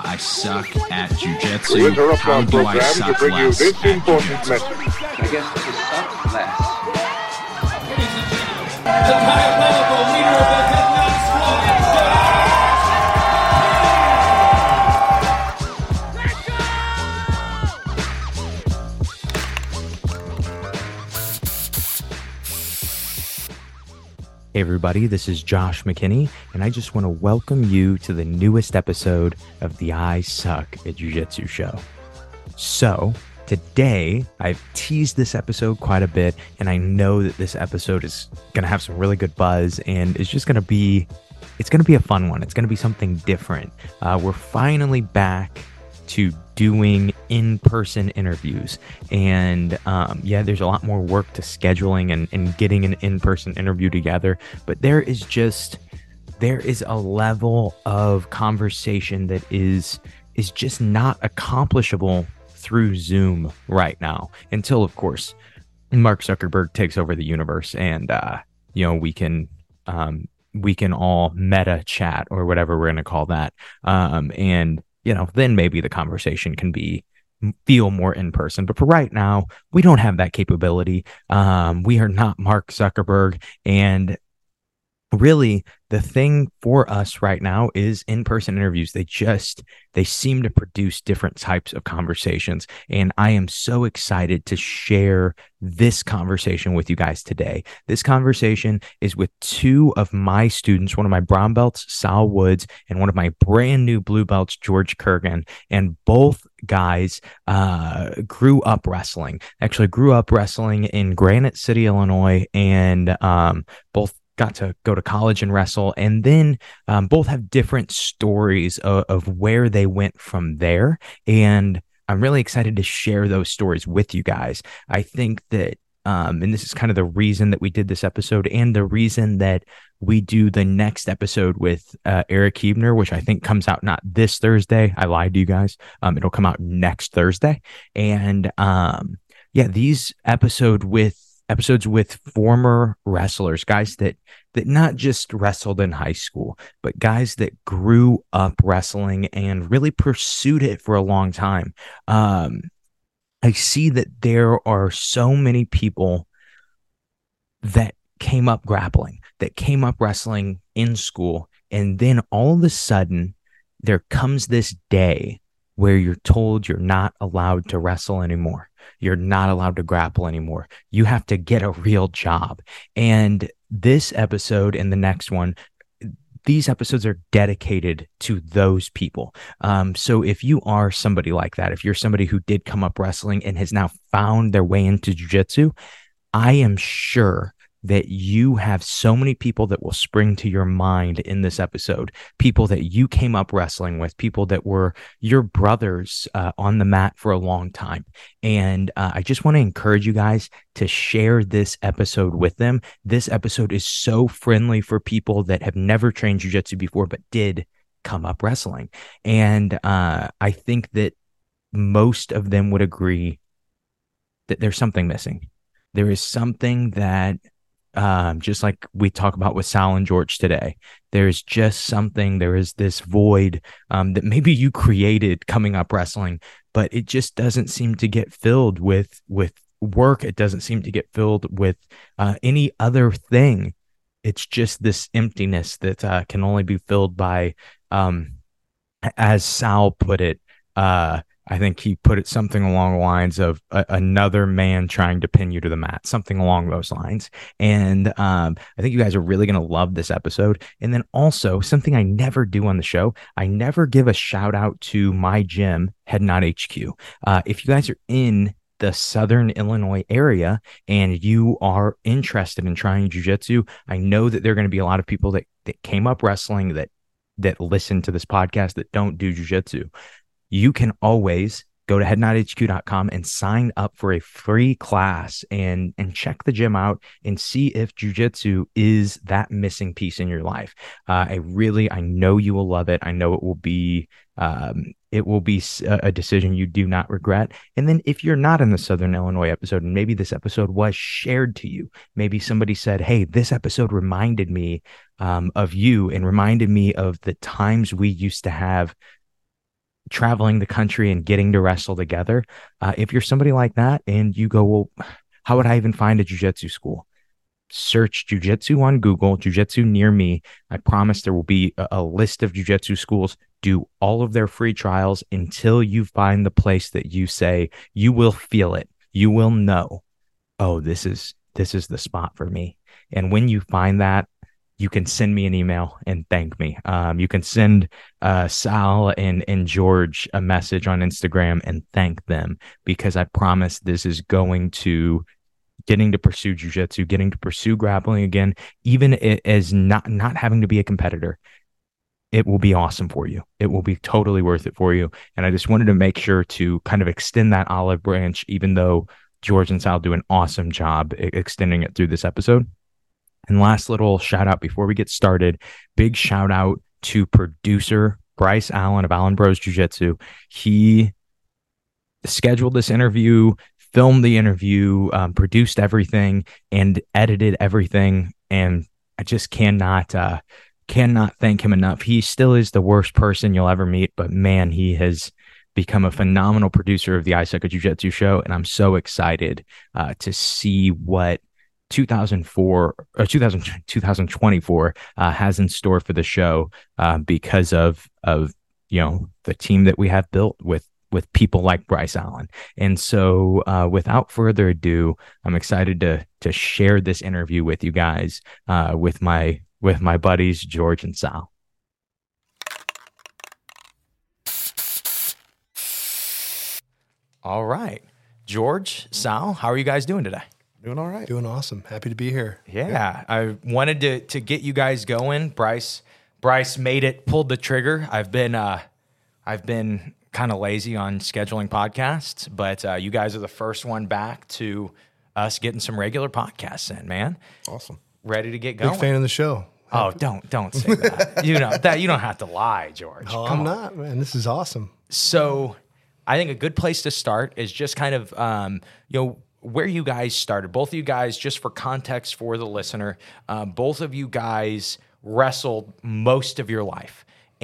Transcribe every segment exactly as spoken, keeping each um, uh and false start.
I suck at jujitsu. How do I suck less at jujitsu? I guess to suck less. The diabolical leader of the Head Knot Hey everybody, this is Josh McKinney, and I just want to welcome you to the newest episode of the I Suck at Jiu-Jitsu show. So, today, I've teased this episode quite a bit, and I know that this episode is going to have some really good buzz, and it's just going to be, it's going to be a fun one. It's going to be something different. Uh, we're finally back to doing in-person interviews, and um, yeah, there's a lot more work to scheduling and, and getting an in-person interview together, but there is just there is a level of conversation that is is just not accomplishable through Zoom right now, until of course Mark Zuckerberg takes over the universe, and uh, you know we can um, we can all meta chat or whatever we're going to call that, um, and you know, then maybe the conversation can be feel more in person. But for right now, we don't have that capability. Um, we are not Mark Zuckerberg. And really, the thing for us right now is in-person interviews. They just, they seem to produce different types of conversations. And I am so excited to share this conversation with you guys today. This conversation is with two of my students, one of my brown belts, Sal Woods, and one of my brand new blue belts, George Kurgan. And both guys uh, grew up wrestling, actually grew up wrestling in Granite City, Illinois, and um, both got to go to college and wrestle, and then um, both have different stories of, of where they went from there, and I'm really excited to share those stories with you guys. I think that, um, and this is kind of the reason that we did this episode, and the reason that we do the next episode with uh, Eric Hebner, which I think comes out not this Thursday. I lied to you guys. Um, it'll come out next Thursday, and um, yeah, these episode with episodes with former wrestlers, guys that that not just wrestled in high school, but guys that grew up wrestling and really pursued it for a long time. Um, I see that there are so many people that came up grappling, that came up wrestling in school, and then all of a sudden there comes this day where you're told you're not allowed to wrestle anymore. You're not allowed to grapple anymore. You have to get a real job. And this episode and the next one, these episodes are dedicated to those people. Um, so if you are somebody like that, if you're somebody who did come up wrestling and has now found their way into jiu-jitsu, I am sure that you have so many people that will spring to your mind in this episode, people that you came up wrestling with, people that were your brothers uh, on the mat for a long time. And uh, I just want to encourage you guys to share this episode with them. This episode is so friendly for people that have never trained jiu-jitsu before, but did come up wrestling. And uh, I think that most of them would agree that there's something missing. There is something that Um, just like we talk about with Sal and George today, there's just something, there is this void um, that maybe you created coming up wrestling, but it just doesn't seem to get filled with with work. It doesn't seem to get filled with uh, any other thing. It's just this emptiness that uh, can only be filled by, um, as Sal put it, uh, I think he put it something along the lines of a, another man trying to pin you to the mat, something along those lines. And um, I think you guys are really going to love this episode. And then also something I never do on the show, I never give a shout out to my gym, Head Knot H Q. Uh, if you guys are in the Southern Illinois area and you are interested in trying jiu-jitsu, I know that there are going to be a lot of people that, that came up wrestling that, that listen to this podcast that don't do jiu-jitsu. You can always go to head knot h q dot com and sign up for a free class and, and check the gym out and see if jiu-jitsu is that missing piece in your life. Uh, I really, I know you will love it. I know it will be, um, it will be a decision you do not regret. And then if you're not in the Southern Illinois episode, and maybe this episode was shared to you, maybe somebody said, hey, this episode reminded me um, of you and reminded me of the times we used to have traveling the country and getting to wrestle together. Uh, if you're somebody like that and you go, well, how would I even find a jiu-jitsu school? Search jiu-jitsu on Google, jiu-jitsu near me. I promise there will be a, a list of jiu-jitsu schools. Do all of their free trials until you find the place that you say you will feel it. You will know, oh, this is this is the spot for me. And when you find that, you can send me an email and thank me. Um, you can send uh, Sal and, and George a message on Instagram and thank them, because I promise this is going to getting to pursue jiu-jitsu, getting to pursue grappling again, even as not, not having to be a competitor. It will be awesome for you. It will be totally worth it for you. And I just wanted to make sure to kind of extend that olive branch, even though George and Sal do an awesome job extending it through this episode. And last little shout out before we get started, big shout out to producer Bryce Allen of Allen Bros Jiu-Jitsu. He scheduled this interview, filmed the interview, um, produced everything, and edited everything. And I just cannot, uh, cannot thank him enough. He still is the worst person you'll ever meet, but man, he has become a phenomenal producer of the I Suck at Jiu-Jitsu show. And I'm so excited uh, to see what two thousand four or two thousand, twenty twenty-four uh, has in store for the show uh, because of of you know the team that we have built with with people like Bryce Allen. And so uh, without further ado, I'm excited to to share this interview with you guys uh, with my with my buddies George and Sal. All right, George, Sal, how are you guys doing today? Doing all right. Doing awesome. Happy to be here. Yeah, yeah. I wanted to to get you guys going. Bryce Bryce made it, pulled the trigger. I've been uh, I've been kind of lazy on scheduling podcasts, but uh, you guys are the first one back to us getting some regular podcasts in, man. Awesome. Ready to get going. Big fan of the show. Oh, don't don't say that. you know that you don't have to lie, George. Oh, Come I'm on. not, man. This is awesome. So, I think a good place to start is just kind of um, you know. where you guys started. Both of you guys, just for context for the listener, um, both of you guys wrestled most of your life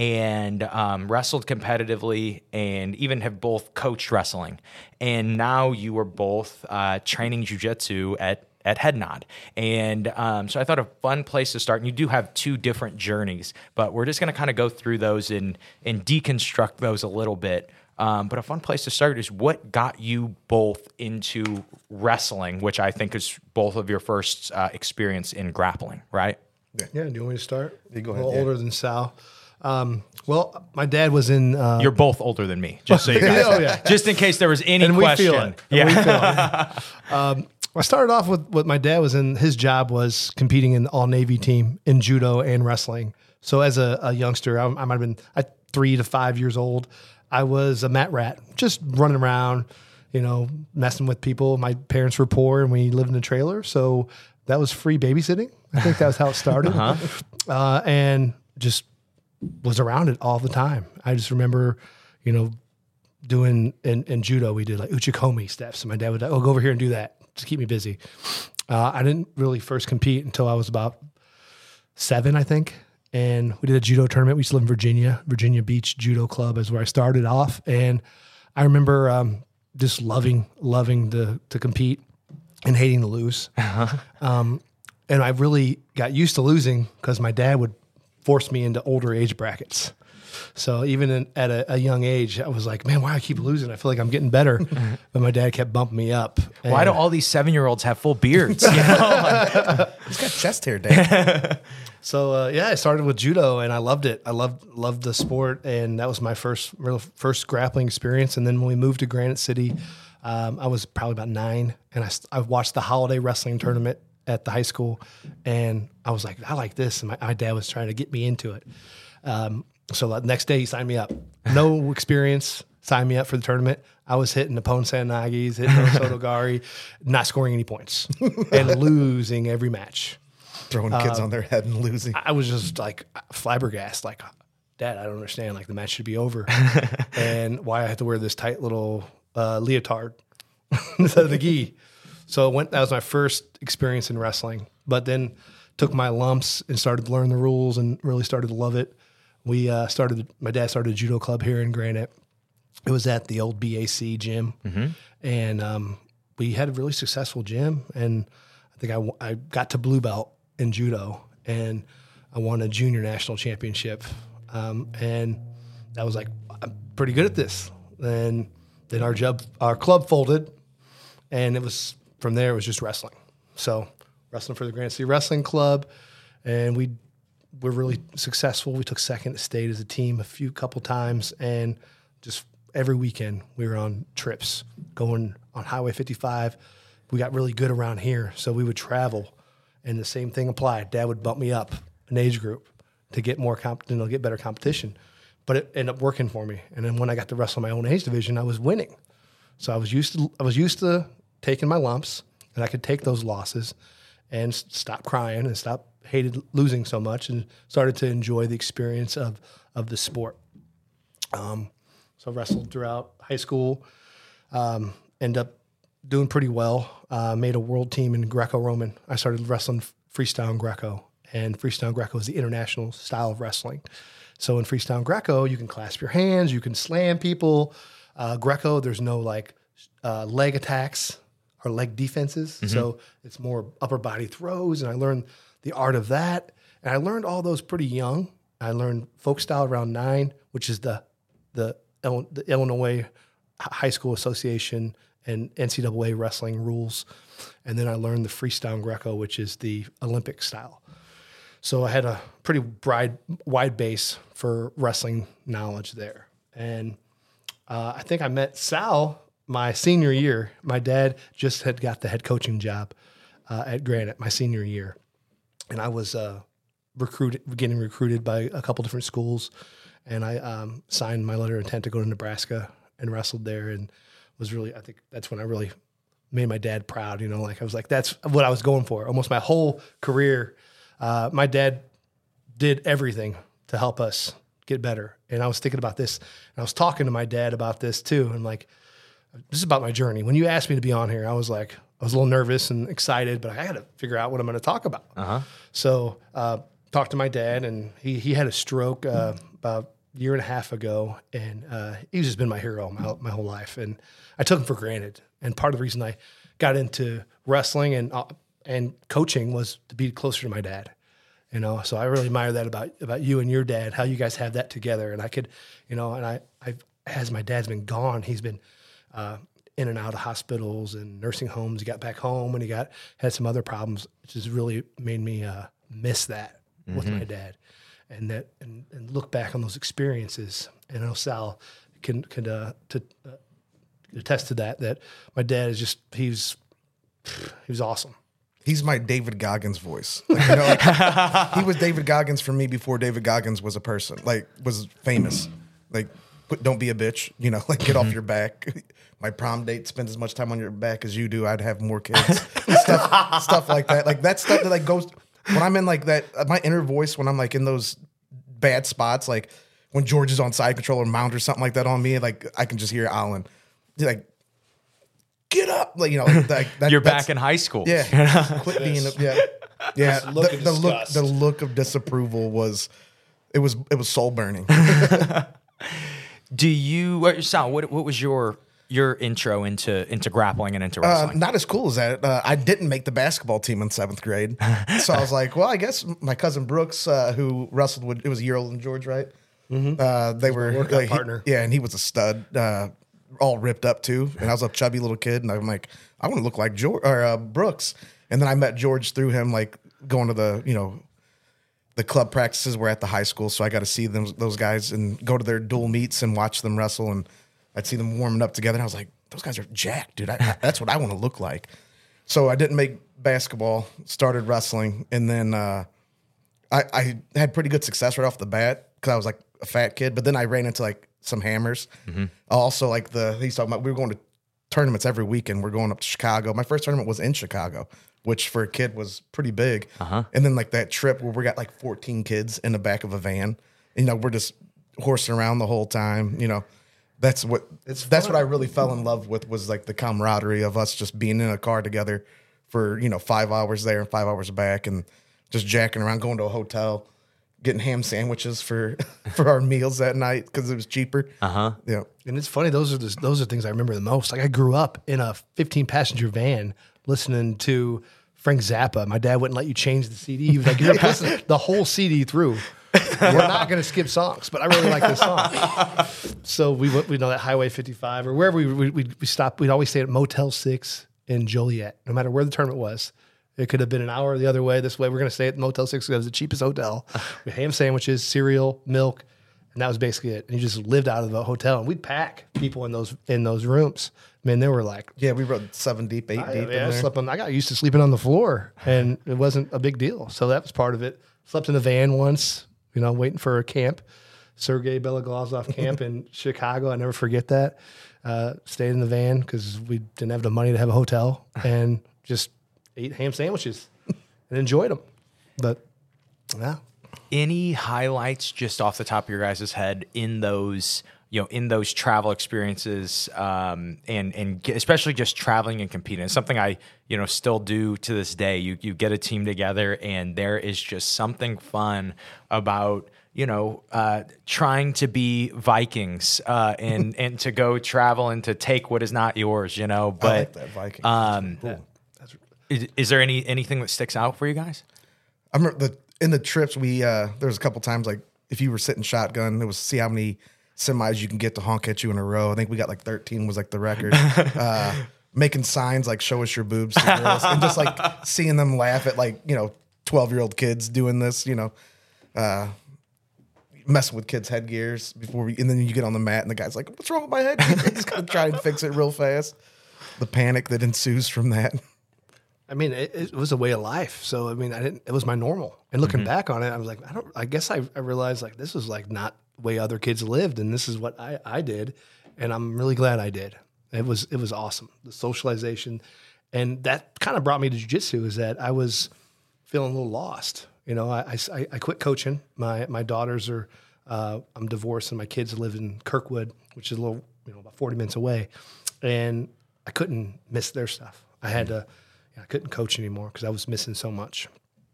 and um, wrestled competitively and even have both coached wrestling. And now you are both uh, training jiu-jitsu at at Head Nod. And um, so I thought a fun place to start, and you do have two different journeys, but we're just going to kind of go through those and, and deconstruct those a little bit. Um, but a fun place to start is what got you both into wrestling, which I think is both of your first uh, experience in grappling, right? Yeah. Do you want me to start? You go A ahead, little yeah. older than Sal. Um, well, my dad was in. Uh, You're both older than me, just so you guys Oh, know. yeah. Just in case there was any and we question. feel it. And Yeah. we feel it. Um, I started off with what my dad was in. His job was competing in the all Navy team in judo and wrestling. So as a, a youngster, I, I might have been uh, three to five years old. I was a mat rat, just running around, you know, messing with people. My parents were poor and we lived in a trailer. So that was free babysitting. I think that was how it started. uh-huh. uh, and just was around it all the time. I just remember, you know, doing in, in judo, we did like uchikomi steps. And my dad would, oh, go over here and do that to keep me busy. Uh, I didn't really first compete until I was about seven, I think. And we did a judo tournament. We used to live in Virginia. Virginia Beach Judo Club is where I started off. And I remember um, just loving, loving to, to compete and hating to lose. Uh-huh. Um, and I really got used to losing because my dad would force me into older age brackets. So even in, at a, a young age, I was like, man, why do I keep losing? I feel like I'm getting better. But my dad kept bumping me up. Why And do all these seven-year-olds have full beards? You know? He's got chest hair, Dad. So uh, yeah, I started with judo and I loved it. I loved loved the sport, and that was my first real first grappling experience. And then when we moved to Granite City, um, I was probably about nine, and I I watched the holiday wrestling tournament at the high school, and I was like, I like this, and my, my dad was trying to get me into it. Um, so the next day, he signed me up. No experience, signed me up for the tournament. I was hitting the Pon San Nagis, hitting the Sotogari, not scoring any points, and losing every match. Throwing kids on their head and losing. I was just like flabbergasted, like, Dad, I don't understand. Like, the match should be over. And why I have to wear this tight little uh, leotard instead of the gi. So it went, that was my first experience in wrestling. But then took my lumps and started to learn the rules and really started to love it. We uh, started, my dad started a judo club here in Granite. It was at the old B A C gym, Mm-hmm. and um, we had a really successful gym. And I think I, w- I got to blue belt in judo, and I won a junior national championship. Um, and that was like, I'm pretty good at this. And then our job, our club folded, and it was from there. It was just wrestling. So wrestling for the Granite City Wrestling Club, and we were really successful. We took second at state as a team a few couple times, and just every weekend we were on trips going on Highway fifty-five. We got really good around here, so we would travel, and the same thing applied. Dad would bump me up an age group to get more comp, you know, get better competition, but it ended up working for me. And then when I got to wrestle my own age division, I was winning. So I was used to I was used to taking my lumps, and I could take those losses and s- stop crying and stop hated losing so much, and started to enjoy the experience of of the sport. Um, so I wrestled throughout high school, um, ended up doing pretty well, uh, made a world team in Greco-Roman. I started wrestling freestyle and Greco, and freestyle Greco is the international style of wrestling. So in freestyle Greco, you can clasp your hands, you can slam people. Uh, Greco, there's no like uh, leg attacks or leg defenses. So it's more upper body throws, and I learned the art of that. And I learned all those pretty young. I learned folk style around nine, which is the the, Il- the Illinois High School Association and N C double A wrestling rules. And then I learned the freestyle Greco, which is the Olympic style. So I had a pretty wide, wide base for wrestling knowledge there. And uh, I think I met Sal my senior year. My dad just had got the head coaching job uh, at Granite my senior year. And I was uh, recruited, getting recruited by a couple different schools. And I um, signed my letter of intent to go to Nebraska and wrestled there, and was really, I think that's when I really made my dad proud. You know, like I was like, that's what I was going for. Almost my whole career, uh, my dad did everything to help us get better. And I was thinking about this, and I was talking to my dad about this too. And like, this is about my journey. When you asked me to be on here, I was like, I was a little nervous and excited, but I had to figure out what I'm going to talk about. Uh-huh. So, uh, talked to my dad, and he he had a stroke uh, about a year and a half ago, and uh, he's just been my hero my, my whole life, and I took him for granted. And part of the reason I got into wrestling and uh, and coaching was to be closer to my dad. You know, so I really admire that about about you and your dad, how you guys have that together. And I could, you know, and I I as my dad's been gone, he's been uh, in and out of hospitals and nursing homes. He got back home, and he got had some other problems, which has really made me uh, miss that with my dad, and that and, and look back on those experiences. And I know Sal can can uh, to uh, attest to that. That my dad is just he's he was awesome. He's my David Goggins voice. Like, you know, like, he was David Goggins for me before David Goggins was a person, like was famous. Like, quit- don't be a bitch. You know, like get off your back. My prom date spends as much time on your back as you do. I'd have more kids. stuff, stuff like that. Like that stuff that like goes when I'm in like that. My inner voice when I'm like in those bad spots, like when George is on side control or mount or something like that on me, like I can just hear Alan, He's like, get up, like you know, like that, You're that's- back in high school. Yeah, quit being. A, yeah, yeah. The, look of the look, disgust. the look of disapproval was, it was, it was soul burning. Do you, uh, Sal? What what was your your intro into into grappling and into Uh, wrestling? not as cool as that. Uh, I didn't make the basketball team in seventh grade, so I was like, well, I guess my cousin Brooks, uh, who wrestled with, it was a year older than George, right? Uh, they were workout like, he- partner. yeah, and he was a stud, uh, all ripped up too. And I was a chubby little kid, and I'm like, I want to look like George or uh, Brooks. And then I met George through him, like going to the you know the club practices were at the high school, so I got to see them those guys and go to their dual meets and watch them wrestle, and I'd see them warming up together. And I was like, those guys are jacked, dude. I, I, that's what I want to look like. So I didn't make basketball, started wrestling, and then uh, I, I had pretty good success right off the bat because I was like a fat kid. But then I ran into like some hammers. Also, like the he's talking about, we were going to tournaments every weekend. We're going up to Chicago. My first tournament was in Chicago, which for a kid was pretty big. Uh-huh. And then like that trip where we got like fourteen kids in the back of a van. You know, we're just horsing around the whole time. You know, that's what It's that's fun. what I really fell in love with was like the camaraderie of us just being in a car together for you know five hours there and five hours back and just jacking around, going to a hotel, getting ham sandwiches for for our meals that night because it was cheaper. Uh huh. Yeah. And it's funny; those are the, those are things I remember the most. Like I grew up in a fifteen passenger van listening to Frank Zappa. My dad wouldn't let you change the C D. He was like, "You're listening the whole C D through. We're not going to skip songs." But I really like this song. So we went, we know that Highway fifty-five or wherever we we we, we stopped. We'd always stay at Motel Six in Joliet, no matter where the tournament was. It could have been an hour the other way, this way. We're going to stay at Motel Six because it was the cheapest hotel. We had ham sandwiches, cereal, milk, and that was basically it. And you just lived out of the hotel. And we'd pack people in those in those rooms. I mean, they were like, Yeah, we rode seven deep, eight I, deep. yeah, I, in there. slept on, I got used to sleeping on the floor, and it wasn't a big deal. So that was part of it. Slept in the van once, you know, waiting for a camp, Sergei Beloglazov camp in Chicago. I never forget that. Uh, stayed in the van because we didn't have the money to have a hotel, and just ate ham sandwiches and enjoyed them. But yeah, Any highlights just off the top of your guys' head in those, you know, in those travel experiences, um, and and ge- especially just traveling and competing? It's something I, you know, still do to this day. You you get a team together, and there is just something fun about, you know, uh, trying to be Vikings uh, and and to go travel and to take what is not yours, you know. But I like that Viking. um, Cool. is, is there any anything that sticks out for you guys? I remember the in the trips we uh there was a couple times like if you were sitting shotgun, it was see how many semis you can get to honk at you in a row. I think we got like thirteen was like the record. uh making signs like show us your boobs to girls and just like seeing them laugh at like, you know, twelve year old kids doing this, you know, uh messing with kids' headgears before we and then you get on the mat and the guy's like, what's wrong with my headgear? He's gonna try and fix it real fast. The panic that ensues from that. I mean, it, it was a way of life. So, I mean, I didn't, it was my normal. And looking mm-hmm. back on it, I was like, I don't, I guess I, I realized like, this was like not the way other kids lived. And this is what I, I did. And I'm really glad I did. It was, it was awesome. The socialization. And that kind of brought me to jiu-jitsu is that I was feeling a little lost. You know, I, I, I quit coaching. My, my daughters are, uh, I'm divorced and my kids live in Kirkwood, which is a little, you know, about forty minutes away. And I couldn't miss their stuff. I had to, I couldn't coach anymore because I was missing so much.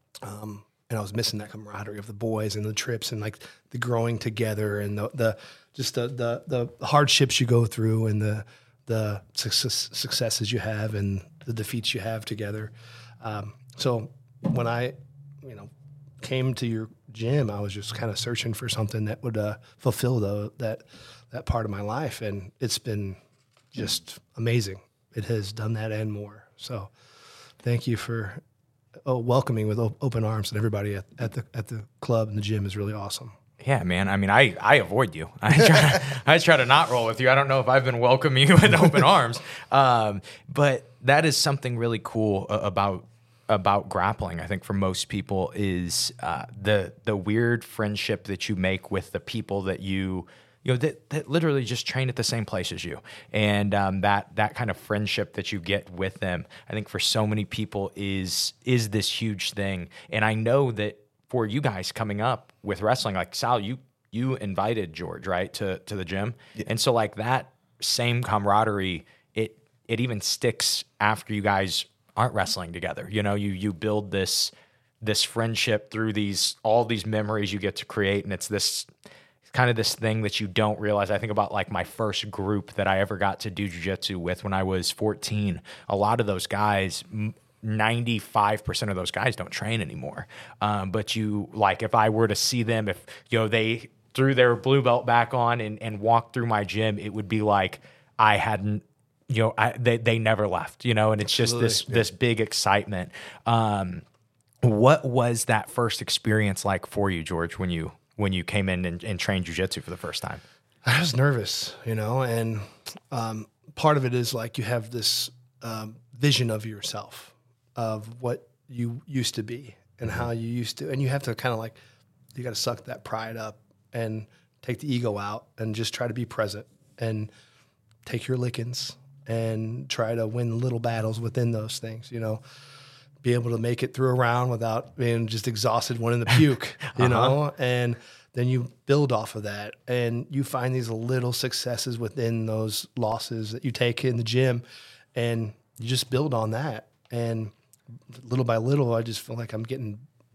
Um, and I was missing that camaraderie of the boys and the trips and like the growing together and the, the just the, the the hardships you go through and the the success, successes you have and the defeats you have together. Um, so when I, you know, came to your gym, I was just kind of searching for something that would uh, fulfill the, that that part of my life, and it's been just amazing. It has done that and more. So. Thank you for oh, welcoming with op- open arms, and everybody at, at the at the club and the gym is really awesome. Yeah, man. I mean, I, I avoid you. I try to, I try to not roll with you. I don't know if I've been welcoming you with open arms, um, but that is something really cool about about grappling. I think for most people is uh, the the weird friendship that you make with the people that you. You know, that, that literally just train at the same place as you. And um, that that kind of friendship that you get with them, I think for so many people is is this huge thing. And I know that for you guys coming up with wrestling, like Sal, you you invited George, right, to to the gym. Yeah. And so like that same camaraderie, it it even sticks after you guys aren't wrestling together. You know, you you build this this friendship through these all these memories you get to create, and it's this kind of this thing that you don't realize. I think about like my first group that I ever got to do jiu-jitsu with when I was fourteen. A lot of those guys, ninety-five percent of those guys don't train anymore. Um, but you, like if I were to see them, if, you know, they threw their blue belt back on and, and walked through my gym, it would be like I hadn't, you know, I, they, they never left, you know, and it's Absolutely. just this, yeah. this big excitement. Um, what was that first experience like for you, George, when you, when you came in and, and trained jiu-jitsu for the first time? I was nervous, you know, and um, part of it is like you have this um, vision of yourself, of what you used to be and how you used to, and you have to kind of like, you got to suck that pride up and take the ego out and just try to be present and take your lickings and try to win little battles within those things, you know. Be able to make it through a round without being just exhausted, wanting to puke, you uh-huh. know, and then you build off of that and you find these little successes within those losses that you take in the gym and you just build on that. And little by little, I just feel like I'm getting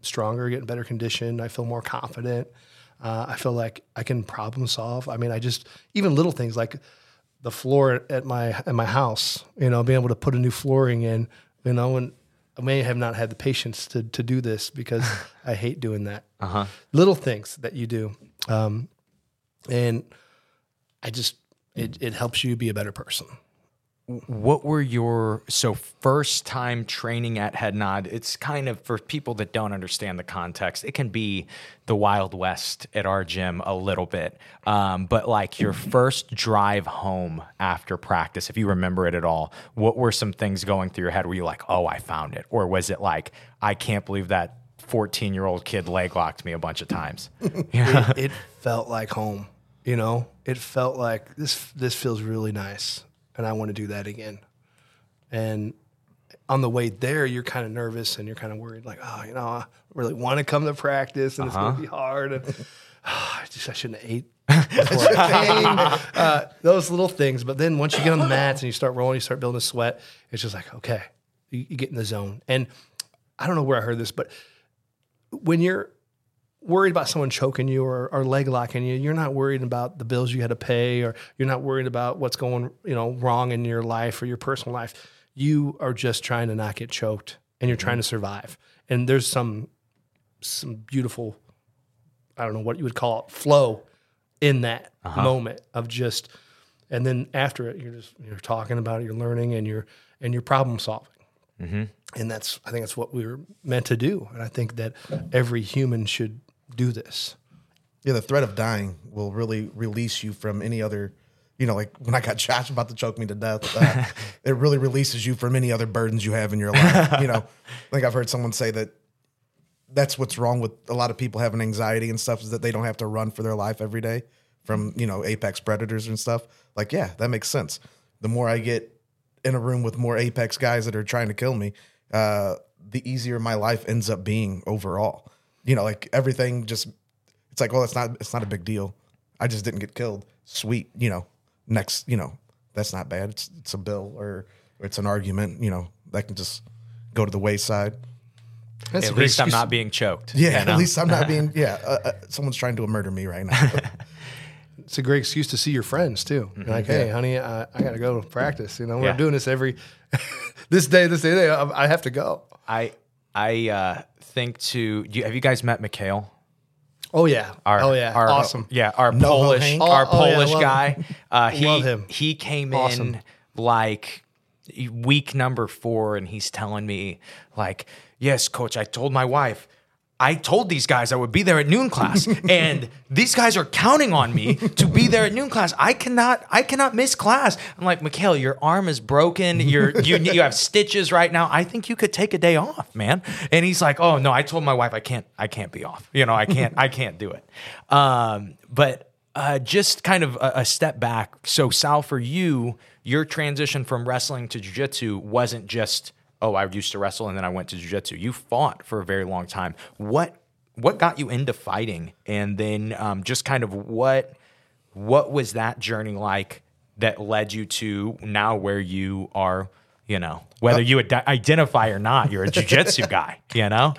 stronger, getting better conditioned. I feel more confident. Uh, I feel like I can problem solve. I mean, I just, even little things like the floor at my at my house, you know, being able to put a new flooring in, you know, and I may have not had the patience to to do this because I hate doing that. Uh-huh. Little things that you do. Um, and I just, it, it helps you be a better person. What were your, so first time training at Head Nod? It's kind of, for people that don't understand the context, it can be the Wild West at our gym a little bit. Um, but like your first drive home after practice, if you remember it at all, what were some things going through your head? Were you like, oh, I found it? Or was it like, I can't believe that fourteen-year-old kid leg locked me a bunch of times? Yeah. it, it felt like home, you know? It felt like this, this feels really nice. And I want to do that again. And on the way there, you're kind of nervous and you're kind of worried, like, oh, you know, I really want to come to practice and uh-huh. it's going to be hard. And oh, I just, I shouldn't have ate before I came. Uh, those little things. But then once you get on the mats and you start rolling, you start building a sweat, it's just like, okay, you, you get in the zone. And I don't know where I heard this, but when you're worried about someone choking you or, or leg locking you, you're not worried about the bills you had to pay, or you're not worried about what's going, you know, wrong in your life or your personal life. You are just trying to not get choked and you're mm-hmm. trying to survive. And there's some, some beautiful, I don't know what you would call it, flow in that uh-huh. moment of just, and then after it, you're just, you're talking about it, you're learning and you're, and you're problem solving. Mm-hmm. And that's, I think that's what we were meant to do. And I think that every human should do this. Yeah, the threat of dying will really release you from any other, you know, like when I got Josh about to choke me to death, uh, it really releases you from any other burdens you have in your life. You know, I think I've heard someone say that that's what's wrong with a lot of people having anxiety and stuff, is that they don't have to run for their life every day from, you know, apex predators and stuff. Like, yeah, that makes sense. The more I get in a room with more apex guys that are trying to kill me, uh, the easier my life ends up being overall. You know, like everything just, it's like, well, it's not, it's not a big deal. I just didn't get killed. Sweet. You know, next, you know, that's not bad. It's, it's a bill or, or it's an argument, you know, that can just go to the wayside. That's at least I'm not being choked. Yeah. You know? At least I'm not being, yeah. Uh, uh, someone's trying to murder me right now. It's a great excuse to see your friends too. Mm-hmm. Like, hey, yeah. honey, I, I got to go to practice. You know, we're yeah. doing this every, this day, this day, I, I have to go. I, I, uh, think to you, have you guys met Mikhail? Oh yeah, our, oh yeah, our, awesome. Yeah, our no Polish, our oh, Polish oh, yeah, guy. Uh, he love him. he came awesome. in like week number four, and he's telling me like, "Yes, coach, I told my wife, I told these guys I would be there at noon class, and these guys are counting on me to be there at noon class. I cannot, I cannot miss class." I'm like, Mikhail, your arm is broken. You're, you, you have stitches right now. I think you could take a day off, man. And he's like, "Oh no, I told my wife I can't, I can't be off. You know, I can't, I can't do it." Um, but uh, just kind of a, a step back. So Sal, for you, your transition from wrestling to jiu-jitsu wasn't just, oh, I used to wrestle and then I went to jiu-jitsu. You fought for a very long time. What what got you into fighting? And then um, just kind of what what was that journey like that led you to now where you are, you know, whether you ad- identify or not, you're a jiu-jitsu guy, you know?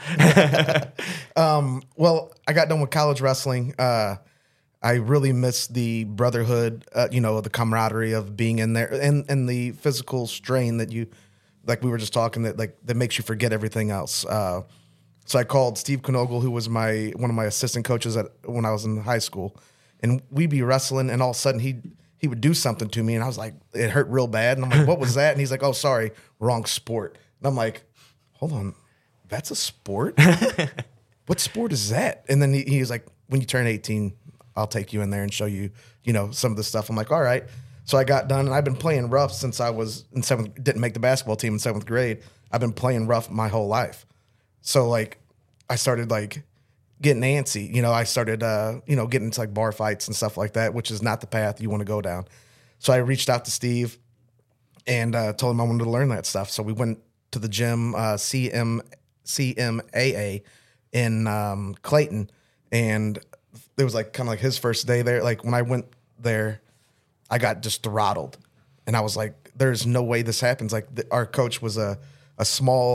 um, well, I got done with college wrestling. Uh, I really missed the brotherhood, uh, you know, the camaraderie of being in there and, and the physical strain that you, like we were just talking, that like that makes you forget everything else. Uh, so I called Steve Knogle, who was my one of my assistant coaches at when I was in high school, and we'd be wrestling, and all of a sudden he he would do something to me, and I was like, it hurt real bad, and I'm like, what was that? And he's like, oh, sorry, wrong sport. And I'm like, hold on, that's a sport? What sport is that? And then he, he was like, when you turn eighteen, I'll take you in there and show you, you know, some of the stuff. I'm like, all right. So I got done, and I've been playing rough since I was in seventh. Didn't make the basketball team in seventh grade. I've been playing rough my whole life. So like, I started like getting antsy. You know, I started, uh, you know, getting into like bar fights and stuff like that, which is not the path you want to go down. So I reached out to Steve and uh, told him I wanted to learn that stuff. So we went to the gym, uh, C M C M A A in um, Clayton, and it was like kind of like his first day there. Like when I went there, I got just throttled, and I was like, "There's no way this happens." Like the, our coach was a a small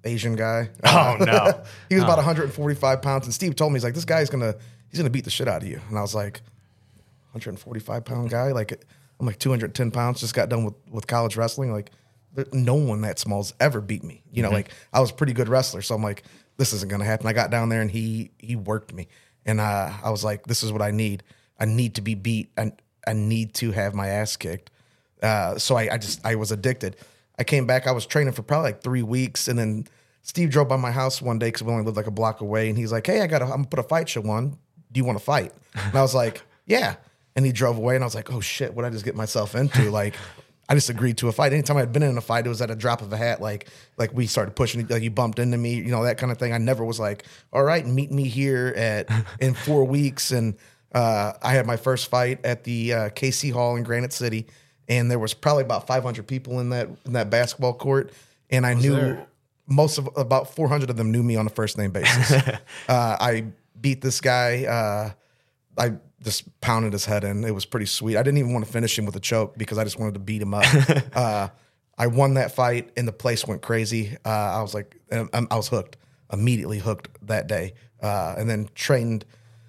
Asian guy. Oh, no. He was about one hundred forty-five pounds, and Steve told me, he's like, this guy's gonna he's gonna beat the shit out of you. And I was like, one hundred forty-five pound guy? Like, I'm like two hundred ten pounds, just got done with, with college wrestling. Like, there, no one that small's ever beat me. You know, Mm-hmm. like, I was a pretty good wrestler, so I'm like, this isn't gonna happen. I got down there, and he he worked me. And uh, I was like, this is what I need. I need to be beat. I, I need to have my ass kicked. Uh, so I, I just, I was addicted. I came back, I was training for probably like three weeks. And then Steve drove by my house one day because we only lived like a block away. And he's like, hey, I got to, I'm going to put a fight show on. Do you want to fight? And I was like, yeah. And he drove away and I was like, oh shit, what did I just get myself into? Like, I just agreed to a fight. Anytime I'd been in a fight, it was at a drop of a hat. Like, like we started pushing, like you bumped into me, you know, that kind of thing. I never was like, all right, meet me here at in four weeks. And uh, I had my first fight at the uh, K C Hall in Granite City, and there was probably about five hundred people in that in that basketball court, and I knew there? most of about four hundred of them knew me on a first name basis. uh, I beat this guy. Uh, I just pounded his head in. It was pretty sweet. I didn't even want to finish him with a choke because I just wanted to beat him up. uh, I won that fight, and the place went crazy. Uh, I was like, I, I was hooked, immediately hooked that day, uh, and then trained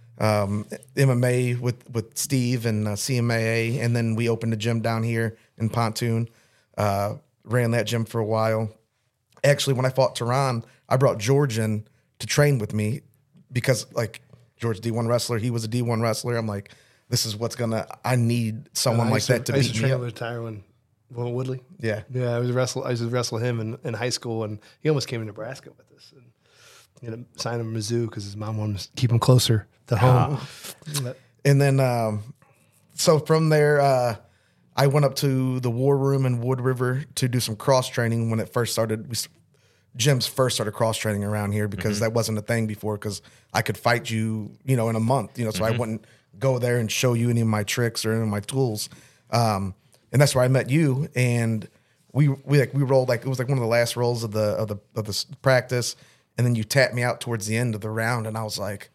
um, M M A with with Steve and uh, C M A A, and then we opened a gym down here in Pontoon. Uh, ran that gym for a while. Actually, when I fought Tehran, I brought George in to train with me because, like, George D one wrestler, he was a D one wrestler. I'm like, this is what's gonna. I need someone I like used to, that to I used beat to me train up. with Tyrone Will Woodley. Yeah, Yeah, I was wrestle. I used to wrestle him in, in high school, and he almost came to Nebraska with us. And you know, signed him to Mizzou because his mom wanted to keep him closer to home. But- and then um, so from there, uh, I went up to the War Room in Wood River to do some cross training when it first started. We, gyms first started cross training around here because that wasn't a thing before. Because I could fight you, you know, in a month, you know, so I wouldn't go there and show you any of my tricks or any of my tools. Um, and that's where I met you, and we we like we rolled like it was like one of the last rolls of the of the of the s- practice, and then you tapped me out towards the end of the round, and I was like,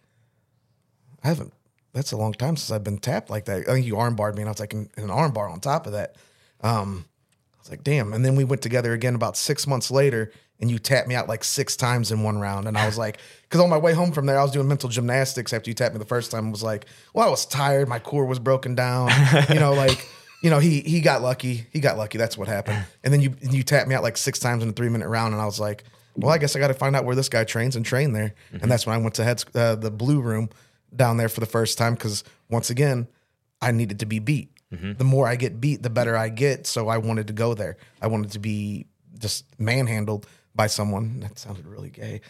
I haven't. That's a long time since I've been tapped like that. I think you armbarred me, and I was like, an, an armbar on top of that. Um, I was like, damn. And then we went together again about six months later, and you tapped me out like six times in one round. And I was like, because on my way home from there, I was doing mental gymnastics after you tapped me the first time. I was like, well, I was tired. My core was broken down. You know, like, you know, he he got lucky. He got lucky. That's what happened. And then you you tapped me out like six times in a three minute round, and I was like, well, I guess I got to find out where this guy trains and train there. Mm-hmm. And that's when I went to head, uh, the Blue Room down there for the first time because once again, I needed to be beat. Mm-hmm. The more I get beat, the better I get. So I wanted to go there. I wanted to be just manhandled by someone. That sounded really gay.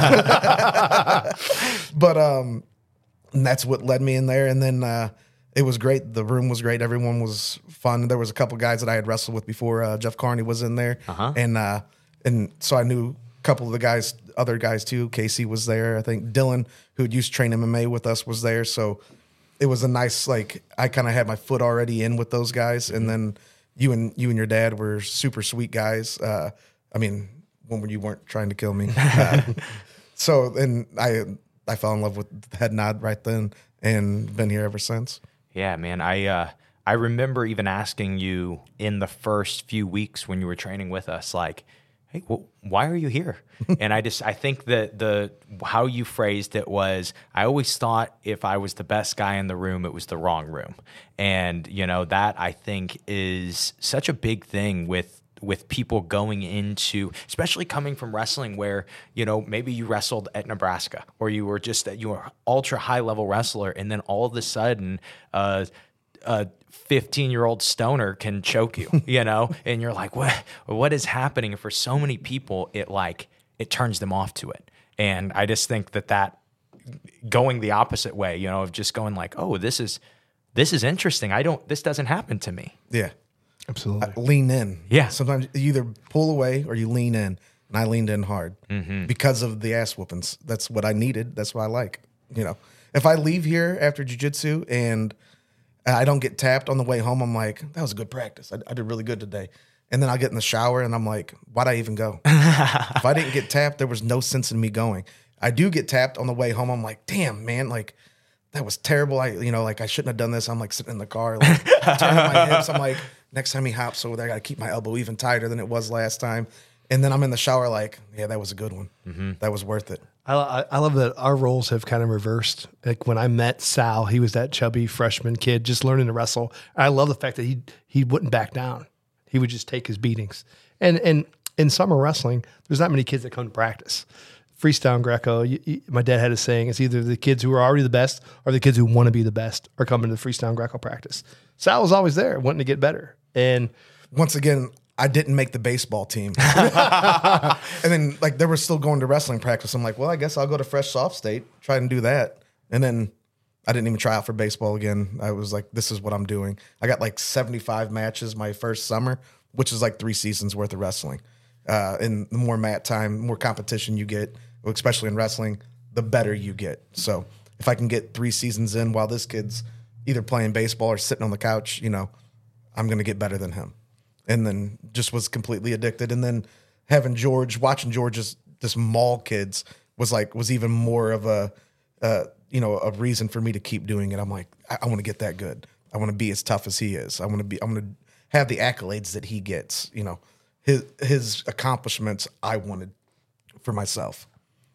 But um, and that's what led me in there. And then uh, it was great. The room was great. Everyone was fun. There was a couple guys that I had wrestled with before. Uh, Jeff Carney was in there. Uh-huh. And uh, and so I knew a couple of the guys, other guys too. Casey was there. I think Dylan, who had used to train M M A with us, was there. So it was a nice, like, I kind of had my foot already in with those guys. And then you and you and your dad were super sweet guys. Uh, I mean, when you weren't trying to kill me. Uh, so, and I I fell in love with Head Nod right then and been here ever since. Yeah, man. I uh, I remember even asking you in the first few weeks when you were training with us, like, hey, wh- why are you here? And I just, I think that the, how you phrased it was, I always thought if I was the best guy in the room, it was the wrong room. And, you know, that I think is such a big thing with, with people going into, especially coming from wrestling where, you know, maybe you wrestled at Nebraska or you were just, you were ultra high level wrestler. And then all of a sudden, uh, a fifteen year old stoner can choke you, you know, and you're like, what, what is happening? And for so many people, it like, it turns them off to it. And I just think that that going the opposite way, you know, of just going like, oh, this is, this is interesting. I don't, this doesn't happen to me. Yeah. Absolutely. I lean in. Yeah. Sometimes you either pull away or you lean in. And I leaned in hard Mm-hmm. because of the ass whoopings. That's what I needed. That's what I like. You know, if I leave here after jiu-jitsu and I don't get tapped on the way home, I'm like, that was a good practice. I, I did really good today. And then I get in the shower and I'm like, why'd I even go? If I didn't get tapped, there was no sense in me going. I do get tapped on the way home. I'm like, damn, man, like that was terrible. I, you know, like I shouldn't have done this. I'm like sitting in the car, like turning my hips. I'm like, next time he hops over there, I got to keep my elbow even tighter than it was last time. And then I'm in the shower like, yeah, that was a good one. Mm-hmm. That was worth it. I, I love that our roles have kind of reversed. Like when I met Sal, he was that chubby freshman kid just learning to wrestle. I love the fact that he he wouldn't back down. He would just take his beatings. And and in summer wrestling, there's not many kids that come to practice. Freestyle and Greco, you, you, my dad had a saying, it's either the kids who are already the best or the kids who want to be the best are coming to the Freestyle and Greco practice. Sal was always there, wanting to get better. And once again, I didn't make the baseball team. And then like they were still going to wrestling practice. I'm like, well, I guess I'll go to Fresh Soft State, try and do that. And then I didn't even try out for baseball again. I was like, this is what I'm doing. I got like seventy-five matches my first summer, which is like three seasons worth of wrestling. Uh, and the more mat time, more competition you get, especially in wrestling, the better you get. So if I can get three seasons in while this kid's either playing baseball or sitting on the couch, you know, I'm going to get better than him. And then just was completely addicted. And then having George, watching George's just maul kids was like, was even more of a, uh, you know, a reason for me to keep doing it. I'm like, I, I want to get that good. I want to be as tough as he is. I want to be, I'm going to have the accolades that he gets, you know, his, his accomplishments I wanted for myself.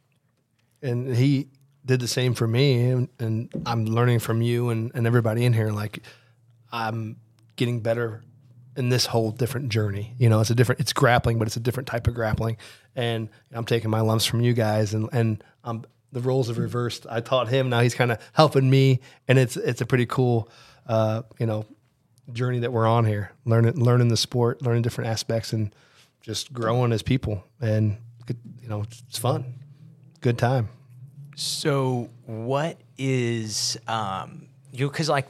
And he did the same for me. And, and I'm learning from you and, and everybody in here. Like I'm getting better in this whole different journey. You know, it's a different, it's grappling, but it's a different type of grappling. And I'm taking my lumps from you guys and, and um, the roles have reversed. I taught him, now he's kind of helping me. And it's, it's a pretty cool, uh, you know, journey that we're on here, learning, learning the sport, learning different aspects and just growing as people. And, you know, it's fun. Good time. So what is, um, you, cause like,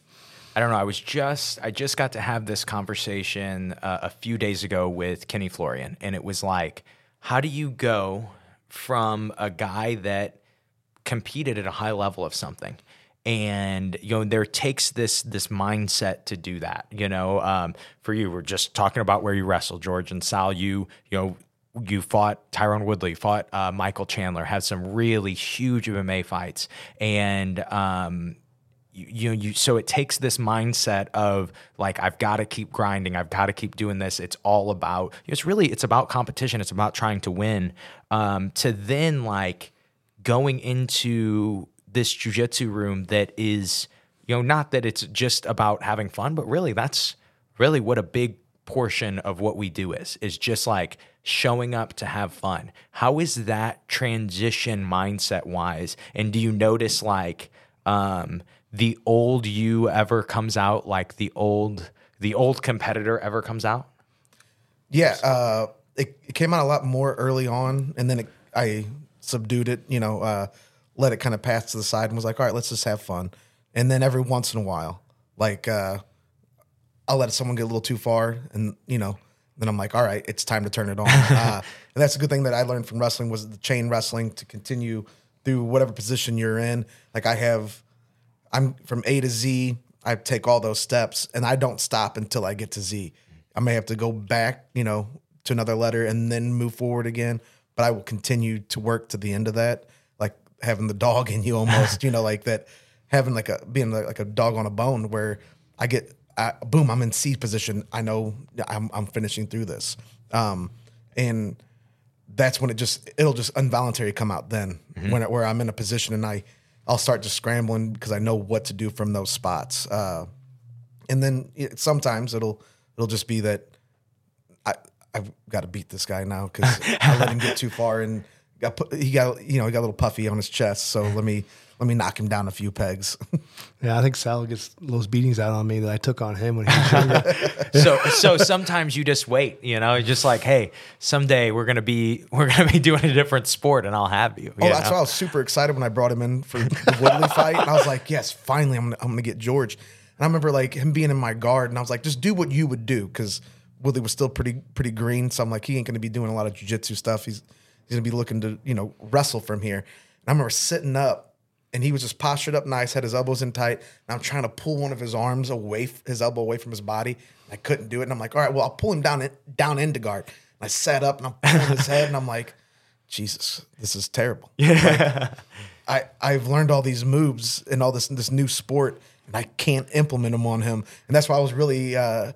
I don't know. I was just, I just got to have this conversation uh, a few days ago with Kenny Florian, and it was like, how do you go from a guy that competed at a high level of something, and you know there takes this this mindset to do that. You know, um, for you, we're just talking about where you wrestled, George and Sal. You, you know. You fought Tyrone Woodley, fought uh, Michael Chandler, had some really huge M M A fights, and um, you, you know, you. So it takes this mindset of like, I've got to keep grinding, I've got to keep doing this. It's all about. It's really, it's about competition. It's about trying to win. Um, to then like going into this jiu-jitsu room that is, you know, not that it's just about having fun, but really that's really what a big portion of what we do is, is just like showing up to have fun. How is that transition mindset wise? And do you notice like um, the old you ever comes out, like the old, the old competitor ever comes out? Yeah. Uh, it, it came out a lot more early on, and then it, I subdued it, you know, uh, let it kind of pass to the side and was like, all right, let's just have fun. And then every once in a while, like, uh, I'll let someone get a little too far, and you know, then I'm like, all right, it's time to turn it on. uh, and that's a good thing that I learned from wrestling was the chain wrestling to continue through whatever position you're in. Like I have, I'm from A to Z. I take all those steps, and I don't stop until I get to Z. I may have to go back, you know, to another letter and then move forward again, but I will continue to work to the end of that, like having the dog in you almost, you know, like that, having like a being like a dog on a bone where I get. I, boom, I'm in C position. I know I'm, I'm finishing through this. Um, and that's when it just, it'll just involuntarily come out then mm-hmm. when it, where I'm in a position and I, I'll start just scrambling because I know what to do from those spots. Uh, and then it, sometimes it'll, it'll just be that I, I've got to beat this guy now because I let him get too far and got put, he got, you know, he got a little puffy on his chest. So let me, Let me knock him down a few pegs. Yeah, I think Sal gets those beatings out on me that I took on him when he was younger. so, so sometimes you just wait. You know, just like, hey, someday we're gonna be we're gonna be doing a different sport, and I'll have you. Oh, you that's know? why I was super excited when I brought him in for the Woodley fight, and I was like, yes, finally, I'm gonna, I'm gonna get George. And I remember like him being in my guard, and I was like, just do what you would do, because Woodley was still pretty pretty green. So I'm like, he ain't gonna be doing a lot of jiu-jitsu stuff. He's he's gonna be looking to you know wrestle from here. And I remember sitting up. And he was just postured up nice, had his elbows in tight. And I'm trying to pull one of his arms away, his elbow away from his body. And I couldn't do it. And I'm like, all right, well, I'll pull him down, in, down into guard. And I sat up and I'm pulling his head. And I'm like, Jesus, this is terrible. Yeah. Like, I, I've learned all these moves and all this this new sport, and I can't implement them on him. And that's why I was really uh,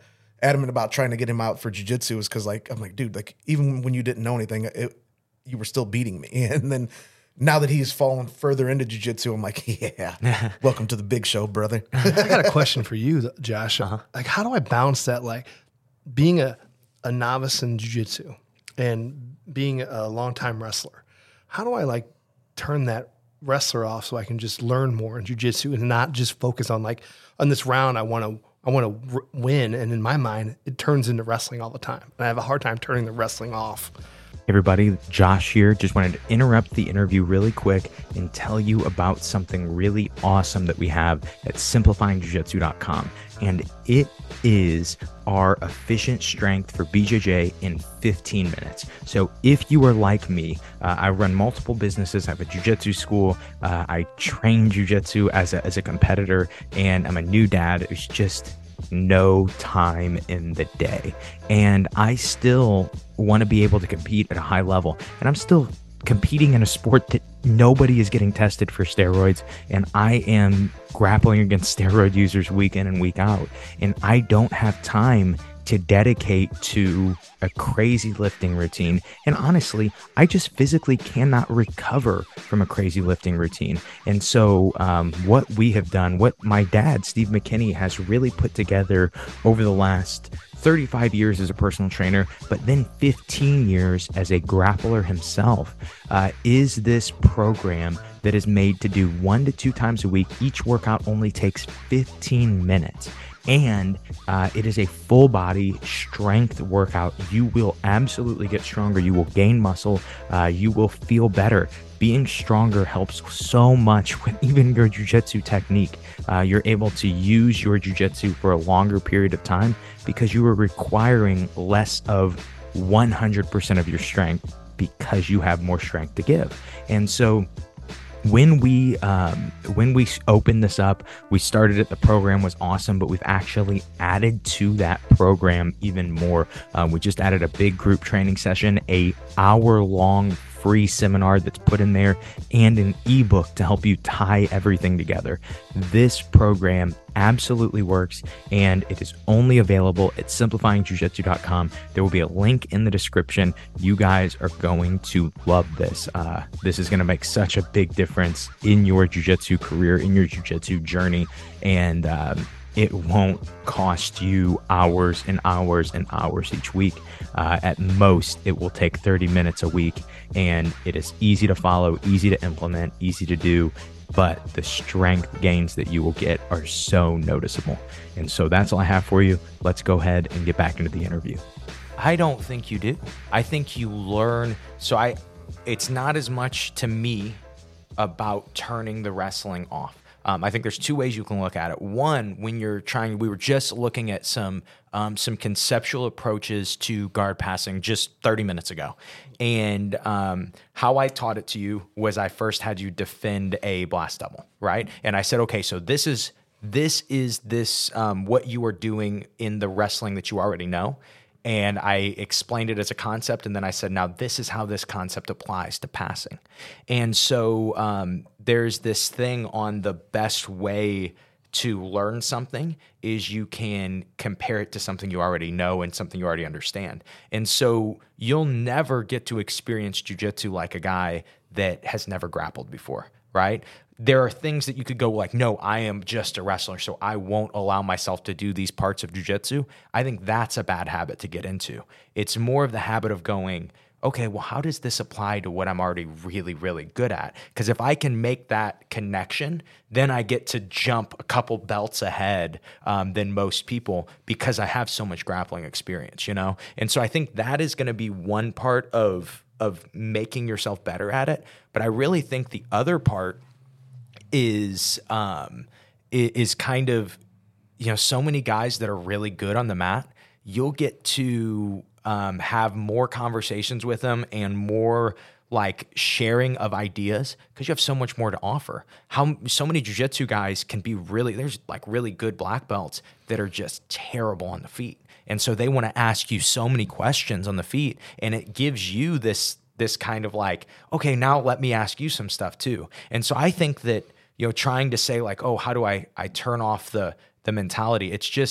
adamant about trying to get him out for jiu-jitsu is because like I'm like, dude, like even when you didn't know anything, it, you were still beating me. And then now that he's fallen further into jiu-jitsu, I'm like, yeah, welcome to the big show, brother. I got a question for you, Josh. Uh-huh. Like, how do I balance that? Like being a, a novice in jiu-jitsu and being a longtime wrestler, how do I like turn that wrestler off so I can just learn more in jiu-jitsu and not just focus on like on this round I want to I want to r- win, and in my mind it turns into wrestling all the time, and I have a hard time turning the wrestling off. Everybody, Josh here. Just wanted to interrupt the interview really quick and tell you about something really awesome that we have at simplifying jiu jitsu dot com. And it is our efficient strength for B J J in fifteen minutes. So if you are like me, uh, I run multiple businesses. I have a jiu-jitsu school. Uh, I train jiu-jitsu as a, as a competitor, and I'm a new dad. It's just no time in the day. And I still want to be able to compete at a high level. And I'm still competing in a sport that nobody is getting tested for steroids. And I am grappling against steroid users week in and week out. And I don't have time to dedicate to a crazy lifting routine. And honestly, I just physically cannot recover from a crazy lifting routine. And so um, what we have done, what my dad, Steve McKinney, has really put together over the last thirty-five years as a personal trainer, but then fifteen years as a grappler himself, uh, is this program that is made to do one to two times a week. Each workout only takes fifteen minutes. And uh, it is a full body strength workout. You will absolutely get stronger. You will gain muscle. Uh, you will feel better. Being stronger helps so much with even your jiu-jitsu technique. Uh, you're able to use your jiu-jitsu for a longer period of time because you are requiring less of one hundred percent of your strength because you have more strength to give. And so When we um, when we opened this up, we started it. The program was awesome, but we've actually added to that program even more. Um, we just added a big group training session, a hour long free seminar that's put in there, and an ebook to help you tie everything together. This program absolutely works, and it is only available at simplifying jiu jitsu dot com. There will be a link in the description. You guys are going to love this. Uh, this is going to make such a big difference in your jiu-jitsu career, in your jiu-jitsu journey, and um, it won't cost you hours and hours and hours each week. Uh, at most, it will take thirty minutes a week, and it is easy to follow, easy to implement, easy to do. But the strength gains that you will get are so noticeable. And so that's all I have for you. Let's go ahead and get back into the interview. I don't think you do. I think you learn. So I, it's not as much to me about turning the wrestling off. Um, I think there's two ways you can look at it. One, when you're trying, we were just looking at some um, some conceptual approaches to guard passing just thirty minutes ago. And um, how I taught it to you was I first had you defend a blast double, right? And I said, okay, so this is this is this um, what you are doing in the wrestling that you already know. And I explained it as a concept, and then I said, now this is how this concept applies to passing. And so um, there's this thing on the best way to learn something is you can compare it to something you already know and something you already understand. And so you'll never get to experience jiu-jitsu like a guy that has never grappled before, right? There are things that you could go like, no, I am just a wrestler, so I won't allow myself to do these parts of jiu-jitsu. I think that's a bad habit to get into. It's more of the habit of going, okay, well, how does this apply to what I'm already really, really good at? Because if I can make that connection, then I get to jump a couple belts ahead um, than most people because I have so much grappling experience, you know? And so I think that is going to be one part of, of making yourself better at it. But I really think the other part is um, is kind of, you know, so many guys that are really good on the mat, you'll get to um, have more conversations with them and more like sharing of ideas because you have so much more to offer. How so many jiu-jitsu guys can be really, there's like really good black belts that are just terrible on the feet. And so they want to ask you so many questions on the feet, and it gives you this this kind of like, okay, now let me ask you some stuff too. And so I think that, you know, trying to say like, oh, how do I, I turn off the, the mentality? It's just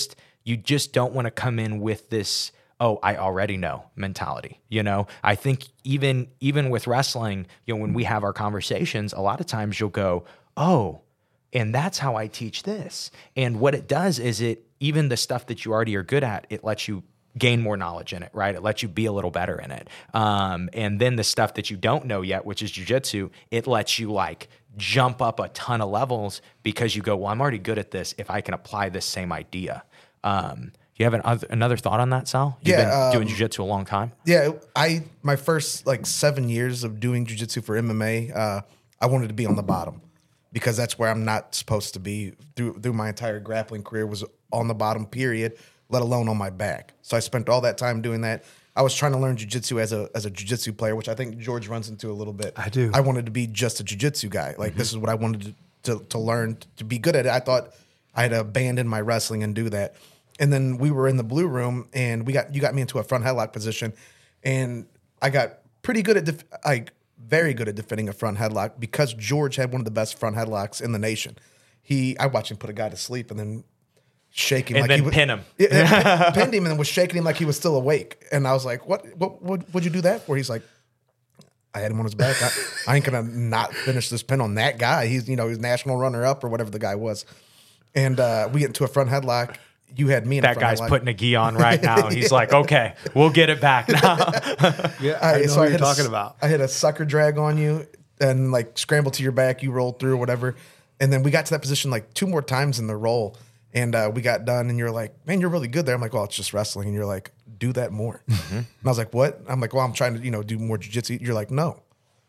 you just don't want to come in with this, oh, I already know mentality. You know, I think even even with wrestling, you know, when we have our conversations, a lot of times you'll go, oh, and that's how I teach this. And what it does is it, even the stuff that you already are good at, it lets you gain more knowledge in it, right? It lets you be a little better in it. Um, and then the stuff that you don't know yet, which is jiu-jitsu, it lets you like jump up a ton of levels because you go, well, I'm already good at this if I can apply this same idea. Um, do you have an other, another thought on that, Sal? You've Yeah, been um, doing jiu-jitsu a long time. Yeah, I my first like seven years of doing jiu-jitsu for M M A, uh, I wanted to be on the bottom because that's where I'm not supposed to be. Through through my entire grappling career was on the bottom, period, let alone on my back. So I spent all that time doing that. I was trying to learn jiu-jitsu as a as a jiu-jitsu player, which I think George runs into a little bit. I do. I wanted to be just a jiu-jitsu guy. Like, mm-hmm. this is what I wanted to, to, to learn, to be good at it. I thought I had to abandon my wrestling and do that. And then we were in the blue room, and we got you got me into a front headlock position, and I got pretty good at def- like very good at defending a front headlock because George had one of the best front headlocks in the nation. He I watched him put a guy to sleep and then shake him And like then he was, pin him. Yeah, pinned him and then was shaking him like he was still awake. And I was like, "What? What? What? Would you do that for?" He's like, "I had him on his back. I, I ain't gonna not finish this pin on that guy. He's you know he's national runner up or whatever the guy was." And uh, we get into a front headlock. You had me in That a front guy's headlock. putting a gi on right now. He's like, okay, we'll get it back now. Yeah, I, I know so what I you're hit a- talking about. I hit a sucker drag on you and like scramble to your back. You rolled through or whatever. And then we got to that position like two more times in the roll. And uh, we got done and you're like, man, you're really good there. I'm like, well, it's just wrestling. And you're like, do that more. Mm-hmm. And I was like, what? I'm like, well, I'm trying to, you know, do more jiu-jitsu. You're like, no.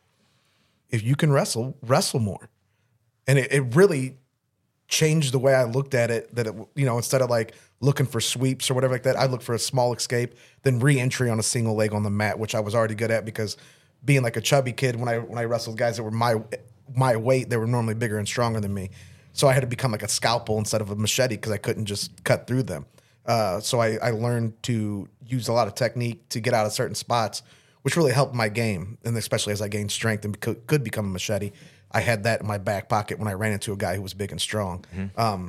If you can wrestle, wrestle more. And it, it really changed the way I looked at it, that it, you know, instead of like looking for sweeps or whatever like that, I'd look for a small escape, then re-entry on a single leg on the mat, which I was already good at because being like a chubby kid, when I when I wrestled guys that were my my weight, they were normally bigger and stronger than me. So I had to become like a scalpel instead of a machete because I couldn't just cut through them. Uh, so I, I learned to use a lot of technique to get out of certain spots, which really helped my game, and especially as I gained strength and could, could become a machete. I had that in my back pocket when I ran into a guy who was big and strong. Mm-hmm. Um,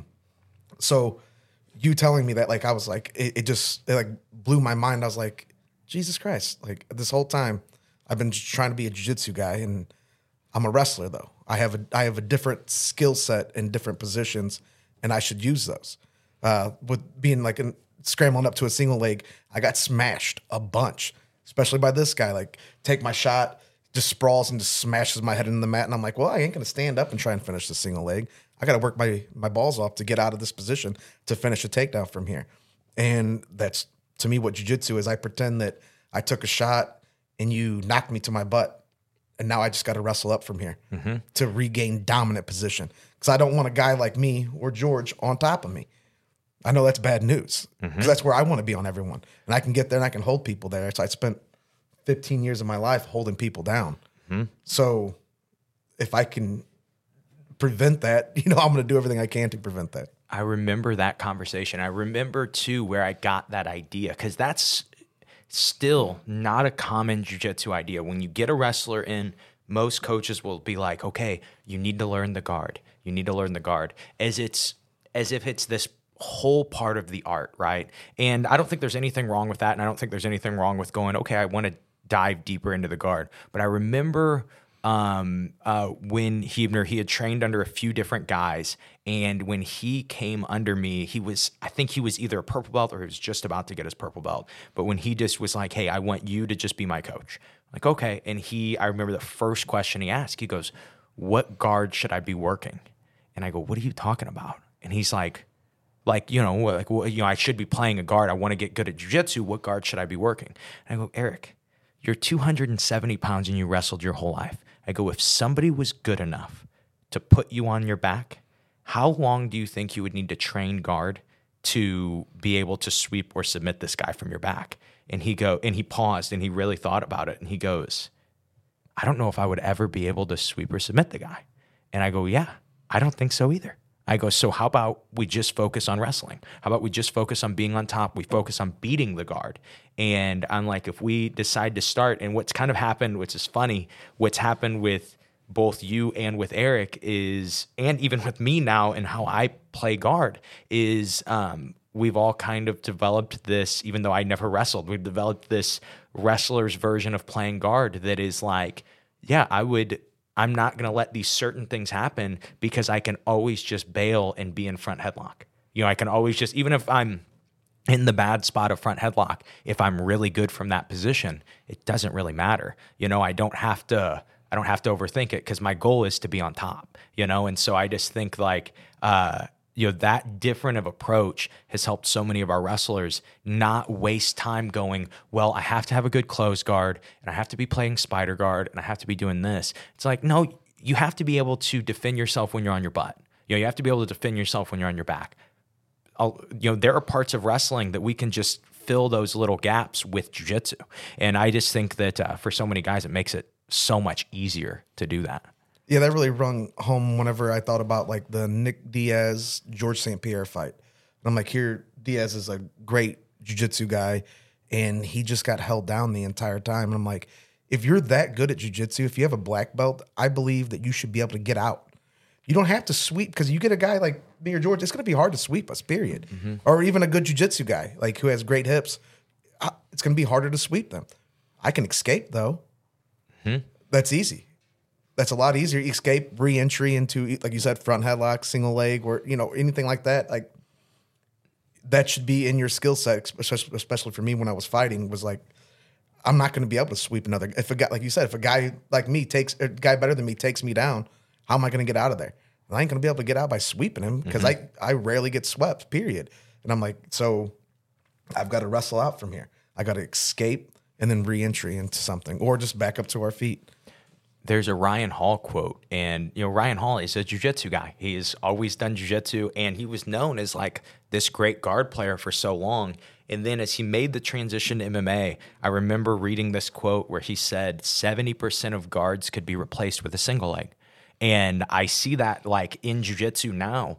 so you telling me that, like, I was like, it, it just it like blew my mind. I was like, Jesus Christ! Like this whole time, I've been just trying to be a jiu-jitsu guy, and I'm a wrestler though. I have a I have a different skill set in different positions, and I should use those. Uh, with being like in, scrambling up to a single leg, I got smashed a bunch, especially by this guy. Like, take my shot, just sprawls and just smashes my head into the mat. And I'm like, well, I ain't going to stand up and try and finish the single leg. I got to work my, my balls off to get out of this position to finish a takedown from here. And that's, to me, what jiu-jitsu is. I pretend that I took a shot and you knocked me to my butt. And now I just got to wrestle up from here mm-hmm. to regain dominant position. Because I don't want a guy like me or George on top of me. I know that's bad news. Because mm-hmm. that's where I want to be on everyone. And I can get there and I can hold people there. So I spent fifteen years of my life holding people down. Mm-hmm. So if I can prevent that, you know, I'm going to do everything I can to prevent that. I remember that conversation. I remember too where I got that idea, because that's still not a common jiu-jitsu idea. When you get a wrestler in, most coaches will be like, okay, you need to learn the guard. You need to learn the guard. As it's as if it's this whole part of the art, right? And I don't think there's anything wrong with that. And I don't think there's anything wrong with going, okay, I want to dive deeper into the guard. But I remember um, uh, when Huebner, he had trained under a few different guys. And when he came under me, he was, I think he was either a purple belt or he was just about to get his purple belt. But when he just was like, hey, I want you to just be my coach. I'm like, okay. And he, I remember the first question he asked, he goes, what guard should I be working? And I go, what are you talking about? And he's like, like, you know, like, well, you know, I should be playing a guard. I want to get good at jiu-jitsu. What guard should I be working? And I go, Eric, you're two hundred seventy pounds and you wrestled your whole life. I go, if somebody was good enough to put you on your back, how long do you think you would need to train guard to be able to sweep or submit this guy from your back? And he go, and he paused and he really thought about it. And he goes, I don't know if I would ever be able to sweep or submit the guy. And I go, yeah, I don't think so either. I go, so how about we just focus on wrestling? How about we just focus on being on top? We focus on beating the guard. And I'm like, if we decide to start, and what's kind of happened, which is funny, what's happened with both you and with Eric is, and even with me now and how I play guard is, um, we've all kind of developed this, even though I never wrestled, we've developed this wrestler's version of playing guard that is like, yeah, I would, I'm not going to let these certain things happen because I can always just bail and be in front headlock. You know, I can always just, even if I'm in the bad spot of front headlock, if I'm really good from that position, it doesn't really matter. You know, I don't have to, I don't have to overthink it because my goal is to be on top, you know? And so I just think like, uh, you know, that different of approach has helped so many of our wrestlers not waste time going, well, I have to have a good close guard and I have to be playing spider guard and I have to be doing this. It's like, no, you have to be able to defend yourself when you're on your butt. You know, you have to be able to defend yourself when you're on your back. I'll, you know, there are parts of wrestling that we can just fill those little gaps with jiu-jitsu. And I just think that uh, for so many guys, it makes it so much easier to do that. Yeah, that really rung home whenever I thought about like the Nick Diaz, George Saint Pierre fight. And I'm like, here, Diaz is a great jiu-jitsu guy, and he just got held down the entire time. And I'm like, if you're that good at jiu-jitsu, if you have a black belt, I believe that you should be able to get out. You don't have to sweep, because you get a guy like me or George, it's going to be hard to sweep us, period. Mm-hmm. Or even a good jiu-jitsu guy, like who has great hips. It's going to be harder to sweep them. I can escape, though. Mm-hmm. That's easy. That's a lot easier. Escape, re-entry into, like you said, front headlock, single leg, or, you know, anything like that. Like, that should be in your skill set, especially for me when I was fighting, was like, I'm not going to be able to sweep another. If a guy, like you said, if a guy like me takes, a guy better than me takes me down, how am I going to get out of there? I ain't going to be able to get out by sweeping him, because mm-hmm. I, I rarely get swept, period. And I'm like, so I've got to wrestle out from here. I got to escape and then re-entry into something, or just back up to our feet. There's a Ryan Hall quote, and you know Ryan Hall is a jiu-jitsu guy. He's always done jiu-jitsu, and he was known as like this great guard player for so long. And then as he made the transition to M M A, I remember reading this quote where he said seventy percent of guards could be replaced with a single leg. And I see that like in jiu-jitsu now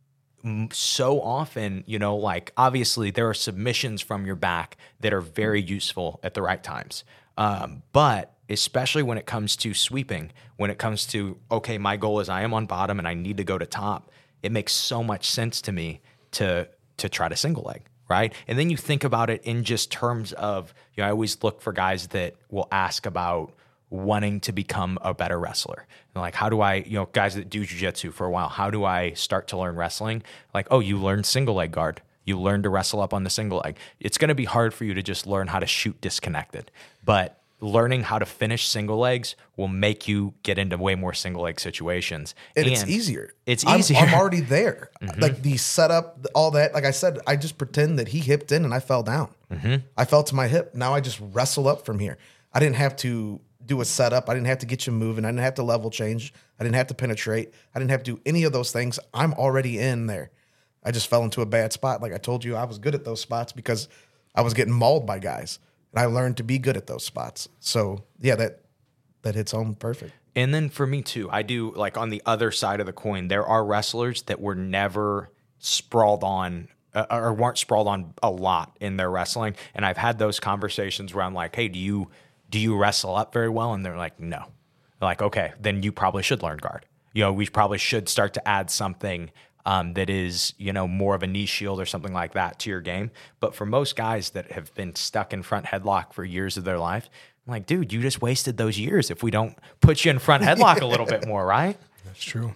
so often, you know, like obviously there are submissions from your back that are very useful at the right times. Um, but especially when it comes to sweeping, when it comes to, okay, my goal is I am on bottom and I need to go to top, it makes so much sense to me to to try to single leg, right? And then you think about it in just terms of, you know, I always look for guys that will ask about wanting to become a better wrestler. And like, how do I, you know, guys that do jiu-jitsu for a while, how do I start to learn wrestling? Like, oh, you learn single leg guard. You learn to wrestle up on the single leg. It's going to be hard for you to just learn how to shoot disconnected, but learning how to finish single legs will make you get into way more single leg situations. And, and it's easier. It's I'm, easier. I'm already there. Mm-hmm. Like the setup, all that. Like I said, I just pretend that he hipped in and I fell down. Mm-hmm. I fell to my hip. Now I just wrestle up from here. I didn't have to do a setup. I didn't have to get you moving. I didn't have to level change. I didn't have to penetrate. I didn't have to do any of those things. I'm already in there. I just fell into a bad spot. Like I told you, I was good at those spots because I was getting mauled by guys. And I learned to be good at those spots. So yeah, that that hits home perfect. And then for me too, I do like on the other side of the coin, there are wrestlers that were never sprawled on uh, or weren't sprawled on a lot in their wrestling. And I've had those conversations where I'm like, hey, do you do you wrestle up very well? And they're like, no. They're like, okay, then you probably should learn guard. You know, we probably should start to add something Um, that is, you know, more of a knee shield or something like that to your game. But for most guys that have been stuck in front headlock for years of their life, I'm like, dude, you just wasted those years if we don't put you in front headlock a little bit more, right? That's true.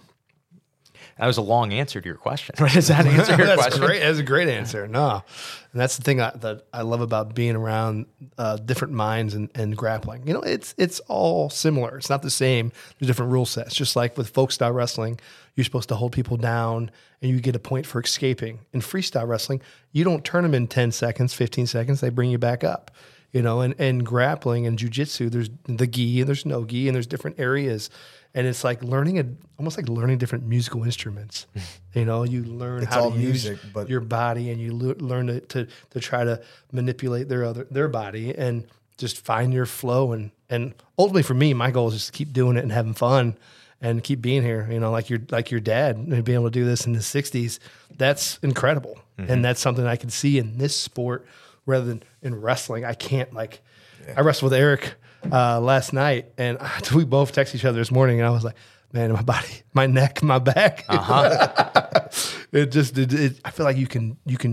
That was a long answer to your question. Does that answer your that's question? Great. That's a great answer. No, and that's the thing I, that I love about being around uh, different minds and, and grappling. You know, it's it's all similar. It's not the same. There's different rule sets. Just like with folk style wrestling, you're supposed to hold people down and you get a point for escaping. In freestyle wrestling, you don't turn them in ten seconds, fifteen seconds. They bring you back up. You know, and, and grappling and jiu-jitsu, there's the gi and there's no gi and there's different areas. And it's like learning a, almost like learning different musical instruments. You know, you learn it's how all to music, use but your body, and you le- learn to, to to try to manipulate their other their body and just find your flow. And and ultimately for me, my goal is just to keep doing it and having fun and keep being here. You know, like your like your dad and being able to do this in the sixties. That's incredible, mm-hmm. and that's something I can see in this sport rather than in wrestling. I can't like. Yeah. I wrestled with Eric uh, last night, and we both texted each other this morning, and I was like, man, my body, my neck, my back. Uh-huh. it just, it, it, I feel like you can, you can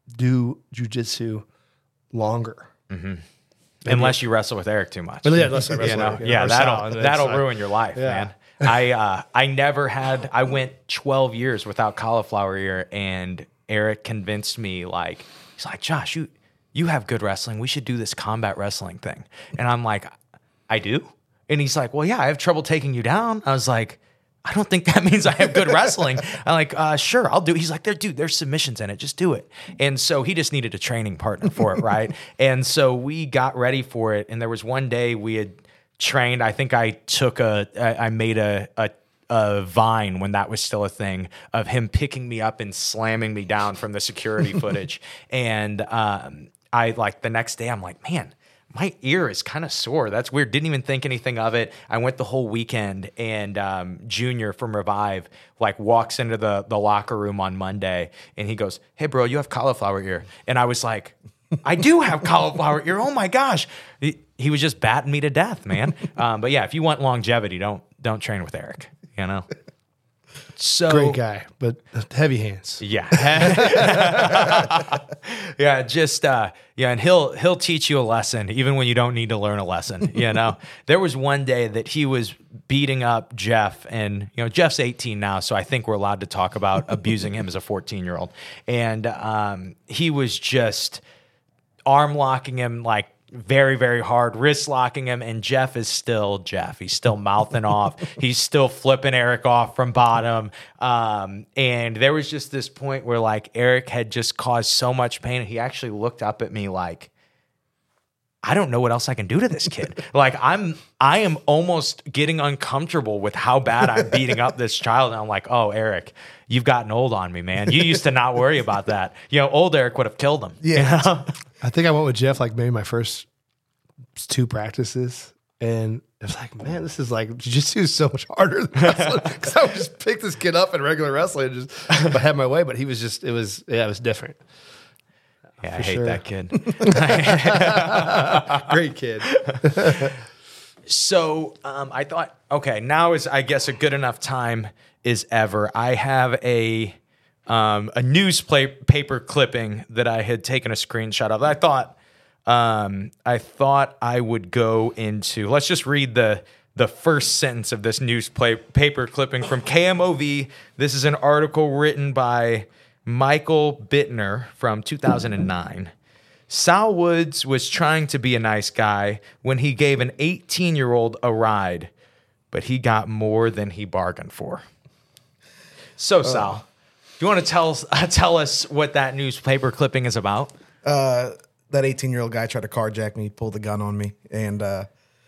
do jujitsu longer. Mm-hmm. Unless you wrestle with Eric too much. Well, yeah, unless I wrestle you know? with Eric, yeah, or that'll Sal, and that'll it's like- ruin your life, Yeah. man. I uh, I never had. I went twelve years without cauliflower ear, and Eric convinced me. Like he's like, Josh, you you have good wrestling. We should do this combat wrestling thing. And I'm like, I do. And he's like, well, yeah, I have trouble taking you down. I was like, I don't think that means I have good wrestling. I'm like, uh, sure, I'll do it. He's like, there, dude, there's submissions in it. Just do it. And so he just needed a training partner for it, right? And so we got ready for it. And there was one day we had trained. I think I took a, I I made a, a, a Vine when that was still a thing of him picking me up and slamming me down from the security footage. And um, I like the next day, I'm like, man, my ear is kind of sore. That's weird. Didn't even think anything of it. I went the whole weekend, and um, Junior from Revive like walks into the the locker room on Monday, and he goes, "Hey, bro, you have cauliflower ear." And I was like, "I do have cauliflower ear. Oh my gosh!" He, he was just batting me to death, man. Um, but yeah, if you want longevity, don't don't train with Eric. You know. So Great guy, but heavy hands. Yeah. yeah, just uh yeah, and he'll he'll teach you a lesson even when you don't need to learn a lesson, you know. There was one day that he was beating up Jeff, and you know, Jeff's eighteen now, so I think we're allowed to talk about abusing him as a fourteen-year-old. And um he was just arm locking him like very, very hard, wrist locking him, and Jeff is still Jeff. He's still mouthing off. He's still flipping Eric off from bottom. Um, and there was just this point where like Eric had just caused so much pain. He actually looked up at me like, I don't know what else I can do to this kid. Like I'm, I am almost getting uncomfortable with how bad I'm beating up this child. And I'm like, oh, Eric, you've gotten old on me, man. You used to not worry about that. You know, old Eric would have killed him. Yeah. You know? I think I went with Jeff like maybe my first two practices, and it was like, man, this is like jiu-jitsu is so much harder than wrestling, because I would just pick this kid up in regular wrestling and just if I had my way. But he was just, it was, yeah, it was different. Yeah, I For hate sure. that kid. Great kid. So um, I thought, okay, now is, I guess, a good enough time is ever. I have a um, a newspaper clipping that I had taken a screenshot of. I thought um, I thought I would go into. Let's just read the the first sentence of this newspaper clipping from K M O V. This is an article written by Michael Bittner from two thousand nine. Sal Woods was trying to be a nice guy when he gave an eighteen-year-old a ride, but he got more than he bargained for. So, Sal, do you want to tell us, uh, tell us what that newspaper clipping is about? Uh, that eighteen-year-old guy tried to carjack me, pulled the gun on me, and uh,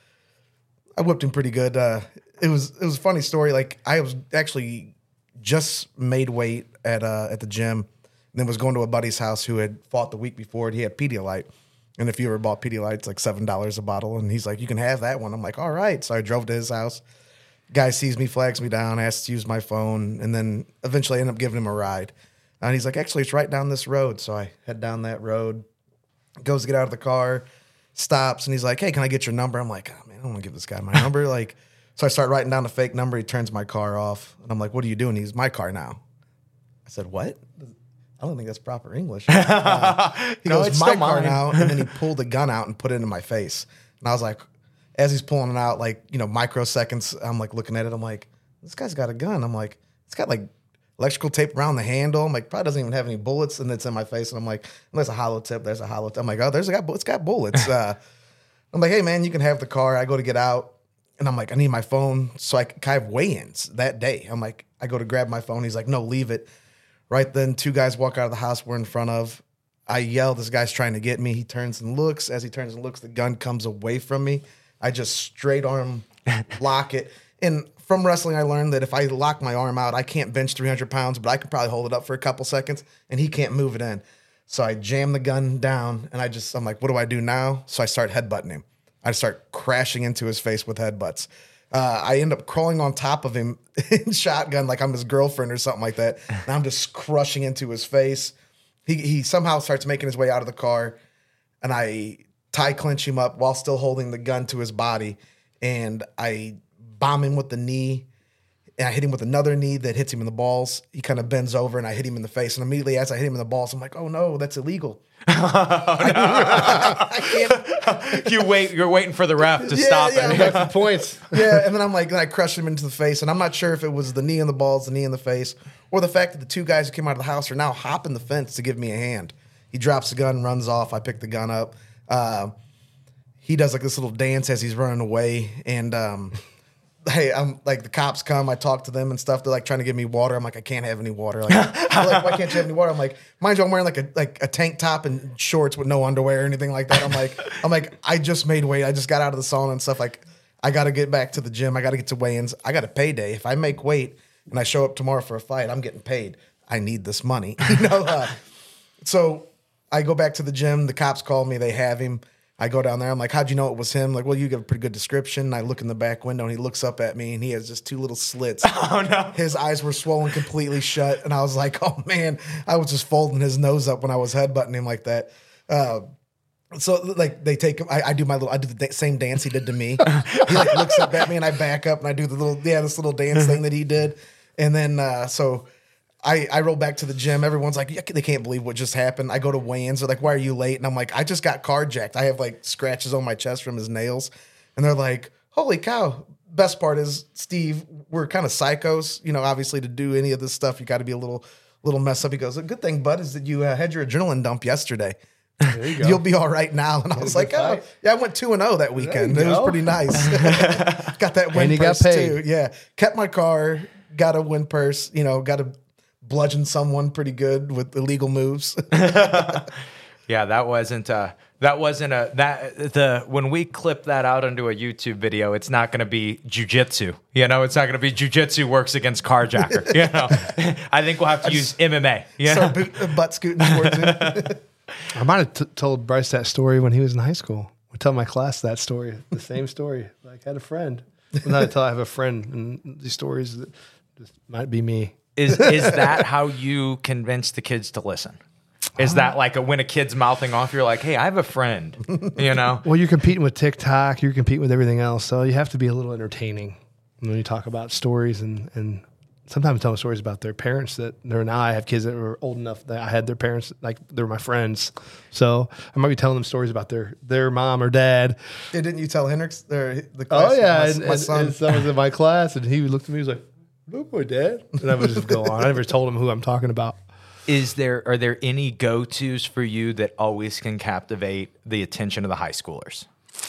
I whipped him pretty good. Uh, it was it was a funny story. Like I was actually just made weight at uh, at the gym, and then was going to a buddy's house who had fought the week before, and he had Pedialyte. And if you ever bought Pedialyte, it's like seven dollars a bottle. And he's like, you can have that one. I'm like, all right. So I drove to his house. Guy sees me, flags me down, asks to use my phone, and then eventually I end up giving him a ride. And he's like, actually, it's right down this road. So I head down that road, goes to get out of the car, stops, and he's like, hey, can I get your number? I'm like, oh, man, I don't want to give this guy my number. Like, so I start writing down the fake number. He turns my car off. And I'm like, what are you doing? He's my car now. I said, what? I don't think that's proper English. Uh, he No, goes, it's my still car mine. now. And then he pulled the gun out and put it into my face. And I was like, as he's pulling it out, like, you know, microseconds, I'm like looking at it. I'm like, this guy's got a gun. I'm like, it's got like electrical tape around the handle. I'm like, probably doesn't even have any bullets. And it's in my face. And I'm like, there's a hollow tip. There's a hollow tip. I'm like, oh, there's a guy. It's got bullets. Uh, I'm like, hey, man, you can have the car. I go to get out. And I'm like, I need my phone. So I kind of weigh-ins that day. I'm like, I go to grab my phone. He's like, no, leave it. Right then, two guys walk out of the house we're in front of. I yell, this guy's trying to get me. He turns and looks. As he turns and looks, the gun comes away from me. I just straight arm lock it. And from wrestling, I learned that if I lock my arm out, I can't bench three hundred pounds, but I can probably hold it up for a couple seconds, and he can't move it in. So I jam the gun down, and I just, I'm like, what do I do now? So I start headbutting him. I start crashing into his face with headbutts. Uh, I end up crawling on top of him in shotgun like I'm his girlfriend or something like that. And I'm just crushing into his face. He he somehow starts making his way out of the car, and I tie clinch him up while still holding the gun to his body, and I bomb him with the knee. and I hit him with another knee that hits him in the balls. He kind of bends over, and I hit him in the face. And immediately as I hit him in the balls, I'm like, oh no, that's illegal. I can't. You wait. You're waiting for the ref to Yeah, stop yeah, it. I'm Back to points. Yeah, and then I'm like, then I crushed him into the face, and I'm not sure if it was the knee in the balls, the knee in the face, or the fact that the two guys who came out of the house are now hopping the fence to give me a hand. He drops the gun, runs off. I pick the gun up. Uh, he does like this little dance as he's running away, and um, hey, I'm like the cops come. I talk to them and stuff. They're like trying to give me water. I'm like, I can't have any water. Like, they're like, why can't you have any water? I'm like, mind you, I'm wearing like a like a tank top and shorts with no underwear or anything like that. I'm like, I'm like, I just made weight. I just got out of the sauna and stuff. Like, I got to get back to the gym. I got to get to weigh-ins. I got a payday. If I make weight and I show up tomorrow for a fight, I'm getting paid. I need this money. You know. Uh, so I go back to the gym. The cops call me. They have him. I go down there. I'm like, how'd you know it was him? Like, well, you give a pretty good description. And I look in the back window, and he looks up at me, and he has just two little slits. Oh, no. His eyes were swollen completely shut. And I was like, oh, man. I was just folding his nose up when I was headbutting him like that. Uh, so, like, they take him. I, I do my little, I do the da- same dance he did to me. He, like, looks up at me, and I back up, and I do the little, yeah, this little dance thing that he did. And then, uh, so... I, I roll back to the gym. Everyone's like, yeah, they can't believe what just happened. I go to weigh-ins. They're like, why are you late? And I'm like, I just got carjacked. I have like scratches on my chest from his nails. And they're like, holy cow. Best part is, Steve, we're kind of psychos. You know, obviously to do any of this stuff, you got to be a little little messed up. He goes, the good thing, bud, is that you uh, had your adrenaline dump yesterday. There you go. You'll be all right now. And I was like, oh, yeah, I went two and oh that weekend. It was go. pretty nice. Got that win And you got purse paid. too. Yeah. Kept my car, got a win purse, you know, got a bludgeon someone pretty good with illegal moves. Yeah, that wasn't uh that wasn't a that the when we clip that out into a YouTube video, it's not going to be jujitsu. You know, it's not going to be jujitsu works against carjacker. You know, I think we'll have to use M M A. Yeah, Start boot, uh, butt scooting towards him. I might have t- told Bryce that story when he was in high school. I tell my class that story, the same story. Like, I had a friend. Well, not until I have a friend, and these stories that just might be me. Is is that how you convince the kids to listen? Is that like a, when a kid's mouthing off, you're like, hey, I have a friend, you know? Well, you're competing with TikTok, you're competing with everything else, so you have to be a little entertaining when you talk about stories, and, and sometimes tell them stories about their parents that they're now. I have kids that were old enough that I had their parents, like they were my friends. So I might be telling them stories about their, their mom or dad. Yeah, didn't you tell Hendrix or the class? Oh, yeah, my, and, my and, son. and someone was in my class, and he looked at me, he was like, look, my dad. And I would just go on. I never told him who I'm talking about. Is there are there any go-tos for you that always can captivate the attention of the high schoolers?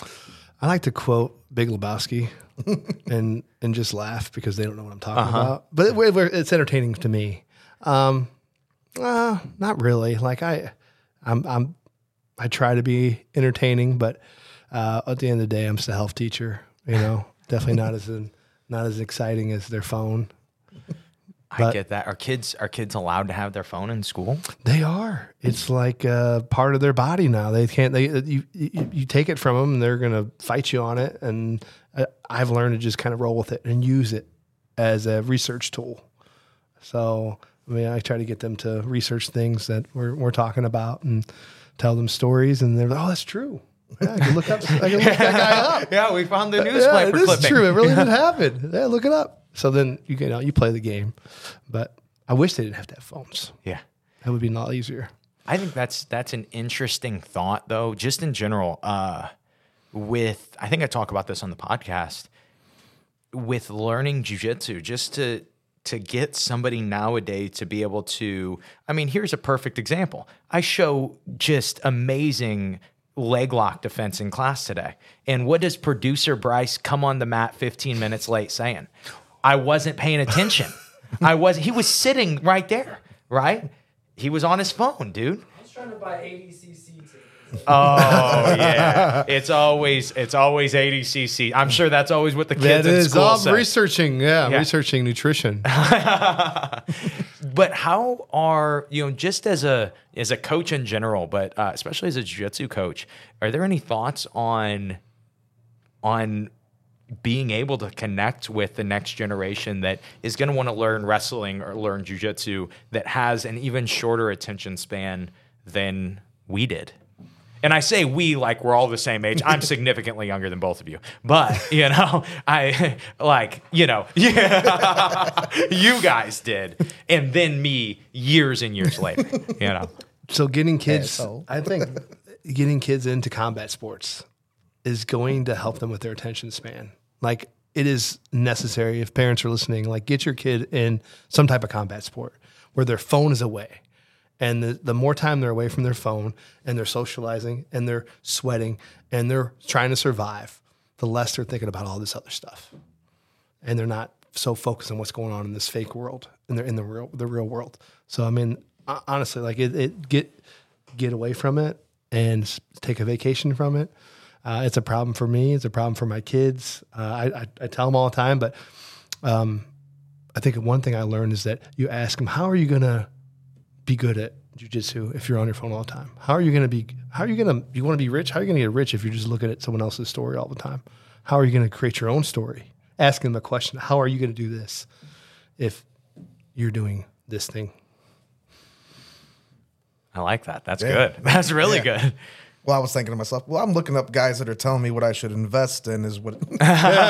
I like to quote Big Lebowski and and just laugh because they don't know what I'm talking Uh-huh. about. But it, it- it's entertaining to me. Um, uh, not really. Like I, I'm I'm I try to be entertaining, but uh, at the end of the day, I'm just a health teacher. You know, definitely not as in, not as exciting as their phone. I But- get that. Are kids are kids allowed to have their phone in school? They are. It's like uh, part of their body now. They can't. They you you, you take it from them, and they're gonna fight you on it. And uh, I've learned to just kind of roll with it and use it as a research tool. So I mean, I try to get them to research things that we're we're talking about and tell them stories, and they're like, "Oh, that's true. Yeah, I can look up. I can look that guy up. Yeah, we found the Yeah, newspaper it is clipping. true. It really did happen. Yeah, look it up." So then you can you, know, you play the game, but I wish they didn't have to have phones. Yeah. That would be a lot easier. I think that's that's an interesting thought, though. Just in general, uh, with I think I talk about this on the podcast with learning jujitsu, just to to get somebody nowadays to be able to. I mean, here's a perfect example. I show just amazing leg lock defense in class today, and what does producer Bryce come on the mat fifteen minutes late saying? I wasn't paying attention. I was. He was sitting right there, right? He was on his phone, dude. I was trying to buy A D C C tickets. Oh yeah, it's always it's always A D C C. I'm sure that's always what the kids That in is school all say. researching. Yeah, Yeah. researching nutrition. But how are you know just as a as a coach in general, but uh, especially as a jiu-jitsu coach, are there any thoughts on on being able to connect with the next generation that is going to want to learn wrestling or learn jiu-jitsu that has an even shorter attention span than we did? And I say we like we're all the same age. I'm significantly younger than both of you. But, you know, I like, you know, yeah, you guys did. And then me years and years later, you know. So getting kids, Yeah, so- I think getting kids into combat sports is going to help them with their attention span. Like it is necessary if parents are listening, like get your kid in some type of combat sport where their phone is away. And the, the more time they're away from their phone and they're socializing and they're sweating and they're trying to survive, the less they're thinking about all this other stuff. And they're not so focused on what's going on in this fake world and they're in the real the real world. So I mean, honestly, like it, it get get away from it and take a vacation from it. Uh, it's a problem for me. It's a problem for my kids. Uh, I, I I tell them all the time, but um, I think one thing I learned is that you ask them, how are you gonna be good at jiu-jitsu if you're on your phone all the time? How are you going to be, how are you going to, you want to be rich? How are you going to get rich if you're just looking at someone else's story all the time? How are you going to create your own story? Asking them a question, how are you going to do this if you're doing this thing? I like that. That's Yeah. good. That's really Yeah. good. Well, I was thinking to myself, well, I'm looking up guys that are telling me what I should invest in. Is what do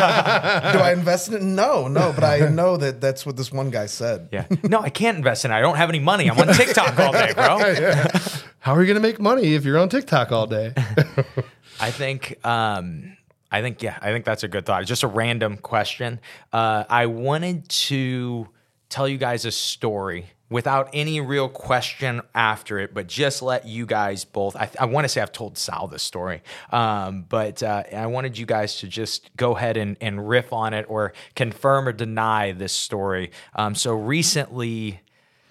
I invest in it? No, no, but I know that that's what this one guy said. Yeah. No, I can't invest in it. I don't have any money. I'm on TikTok all day, bro. How are you going to make money if you're on TikTok all day? I think, um, I think, yeah, I think that's a good thought. Just a random question. Uh, I wanted to tell you guys a story without any real question after it, but just let you guys both, I, I want to say I've told Sal this story, um, but uh, I wanted you guys to just go ahead and, and riff on it or confirm or deny this story. Um, so recently,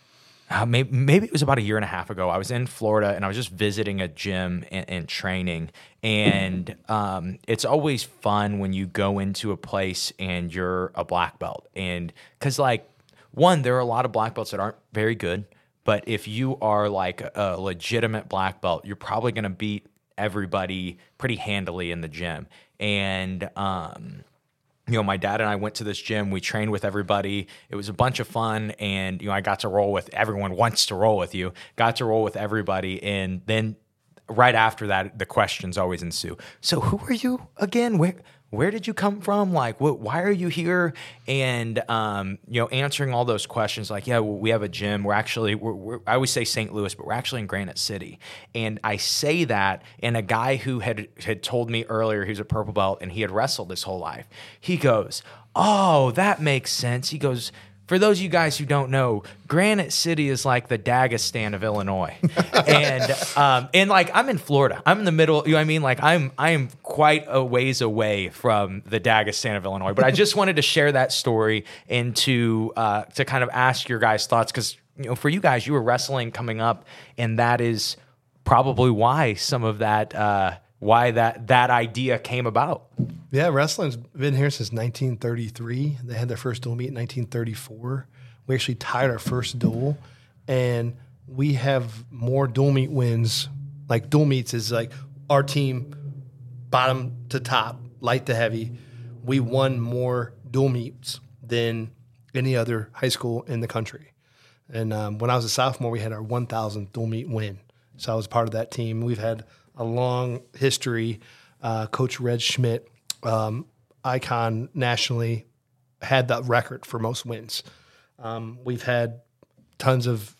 uh, maybe, maybe it was about a year and a half ago, I was in Florida and I was just visiting a gym and, and training. And um, it's always fun when you go into a place and you're a black belt. And because like, one, there are a lot of black belts that aren't very good, but if you are like a, a legitimate black belt, you're probably going to beat everybody pretty handily in the gym. And, um, you know, my dad and I went to this gym. We trained with everybody. It was a bunch of fun. And, you know, I got to roll with everyone wants to roll with you, got to roll with everybody. And then right after that, the questions always ensue. So who are you again? Where Where did you come from? Like, what, why are you here? And, um, you know, answering all those questions like, yeah, well, we have a gym. We're actually, we're, we're, I always say Saint Louis, but we're actually in Granite City. And I say that, and a guy who had, had told me earlier he was a purple belt and he had wrestled his whole life, he goes, oh, that makes sense. He goes, for those of you guys who don't know, Granite City is like the Dagestan of Illinois. and um, and like I'm in Florida. I'm in the middle, you know what I mean? Like I'm I am quite a ways away from the Dagestan of Illinois. But I just wanted to share that story and to uh, to kind of ask your guys' thoughts because you know, for you guys, you were wrestling coming up, and that is probably why some of that uh, why that that idea came about. Yeah, wrestling's been here since nineteen thirty-three. They had their first dual meet in nineteen thirty-four. We actually tied our first duel, and we have more dual meet wins. Like dual meets is like our team, bottom to top, light to heavy. We won more dual meets than any other high school in the country. And um, when I was a sophomore, we had our one thousandth dual meet win. So I was part of that team. We've had a long history. Uh, Coach Red Schmidt, um, icon nationally, had that record for most wins. Um, we've had tons of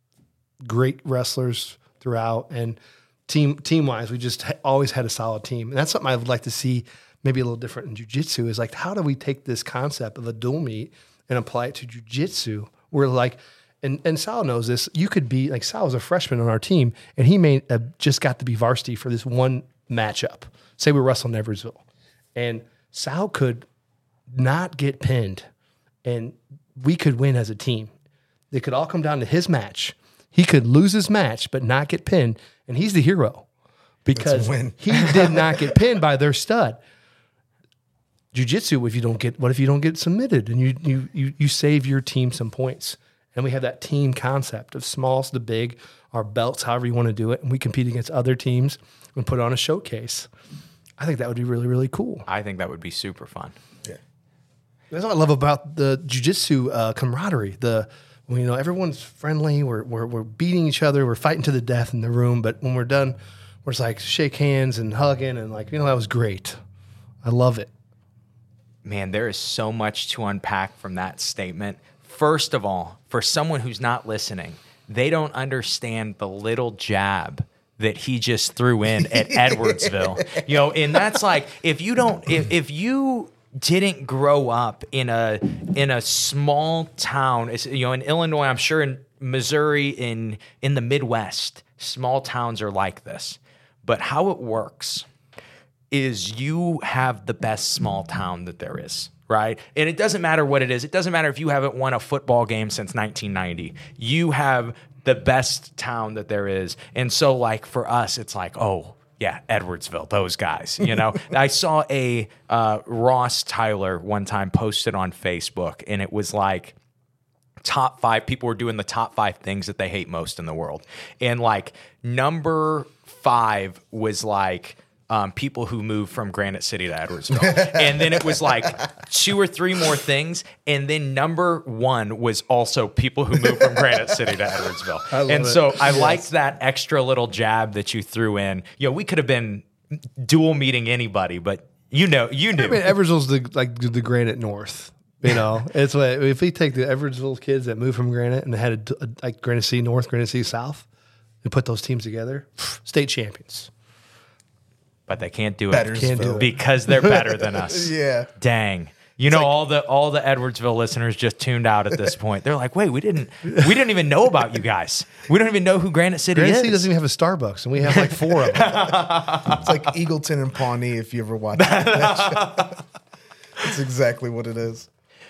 great wrestlers throughout, and team team wise, we just ha- always had a solid team. And that's something I would like to see maybe a little different in jiu-jitsu is like, how do we take this concept of a dual meet and apply it to jiu-jitsu? Where like, and, and Sal knows this, you could be, like Sal was a freshman on our team, and he may have just got to be varsity for this one matchup. Say we're wrestling Eversville, and Sal could not get pinned, and we could win as a team. It could all come down to his match. He could lose his match, but not get pinned, and he's the hero because he did not get pinned by their stud. Jiu-jitsu, if you don't get, what if you don't get submitted, and you you you you save your team some points? And we have that team concept of smalls to big, our belts, however you want to do it, and we compete against other teams and put on a showcase. I think that would be really, really cool. I think that would be super fun. Yeah. That's what I love about the jiu-jitsu uh, camaraderie. The when, you know, everyone's friendly. We're, we're we're beating each other. We're fighting to the death in the room. But when we're done, where it's like shake hands and hugging and like, you know, that was great. I love it. Man, there is so much to unpack from that statement. First of all, for someone who's not listening, they don't understand the little jab that he just threw in at Edwardsville. You know, and that's like, if you don't, if, if you didn't grow up in a in a small town, it's, you know, in Illinois, I'm sure in Missouri, in in the Midwest, small towns are like this. But how it works is you have the best small town that there is, right? And it doesn't matter what it is. It doesn't matter if you haven't won a football game since nineteen ninety. You have the best town that there is. And so, like, for us, it's like, oh, yeah, Edwardsville, those guys, you know? I saw a uh, Ross Tyler one time posted on Facebook, and it was like, top five, people were doing the top five things that they hate most in the world. And like number five was like um, people who move from Granite City to Edwardsville. And then it was like two or three more things. And then number one was also people who move from Granite City to Edwardsville. And so it. I yes. liked that extra little jab that you threw in. You know, we could have been dual meeting anybody, but you know, you knew. I mean, Edwardsville's the, like the Granite North. You know, it's what if we take the Edwardsville kids that moved from Granite and had a, a, like Granite City North, Granite City South, and put those teams together, state champions. But they can't do it, can't do it. because they're better than us. Yeah, dang. You it's know, like, all the all the Edwardsville listeners just tuned out at this point. They're like, "Wait, we didn't we didn't even know about you guys. We don't even know who Granite City Granite is." City doesn't even have a Starbucks, and we have like four of them. It's like Eagleton and Pawnee. If you ever watch that, that's exactly what it is.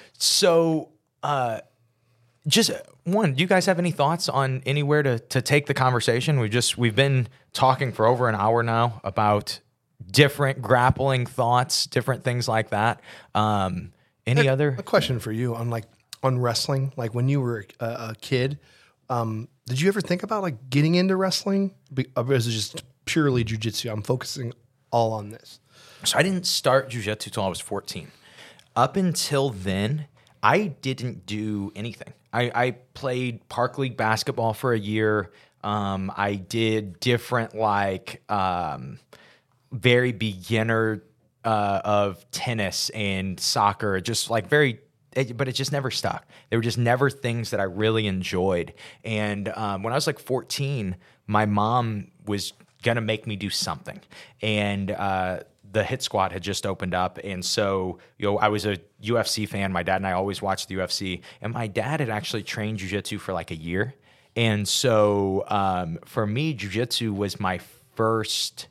So, uh, just one, do you guys have any thoughts on anywhere to to take the conversation? We just we've been talking for over an hour now about different grappling thoughts, different things like that. Um, any a, other a question for you on like on wrestling? Like when you were a, a kid, um, did you ever think about like getting into wrestling? Or is it just purely jiu-jitsu? I'm focusing all on this. So I didn't start jiu-jitsu until I was fourteen. Up until then, I didn't do anything. I, I played Park League basketball for a year. Um, I did different, like, um, very beginner uh, of tennis and soccer, just like very, it, but it just never stuck. They were just never things that I really enjoyed. And um, when I was like fourteen, my mom was going to make me do something. And uh the Hit Squad had just opened up. And so, you know, I was a U F C fan. My dad and I always watched the U F C. And my dad had actually trained jiu-jitsu for like a year. And so um, for me, jiu-jitsu was my first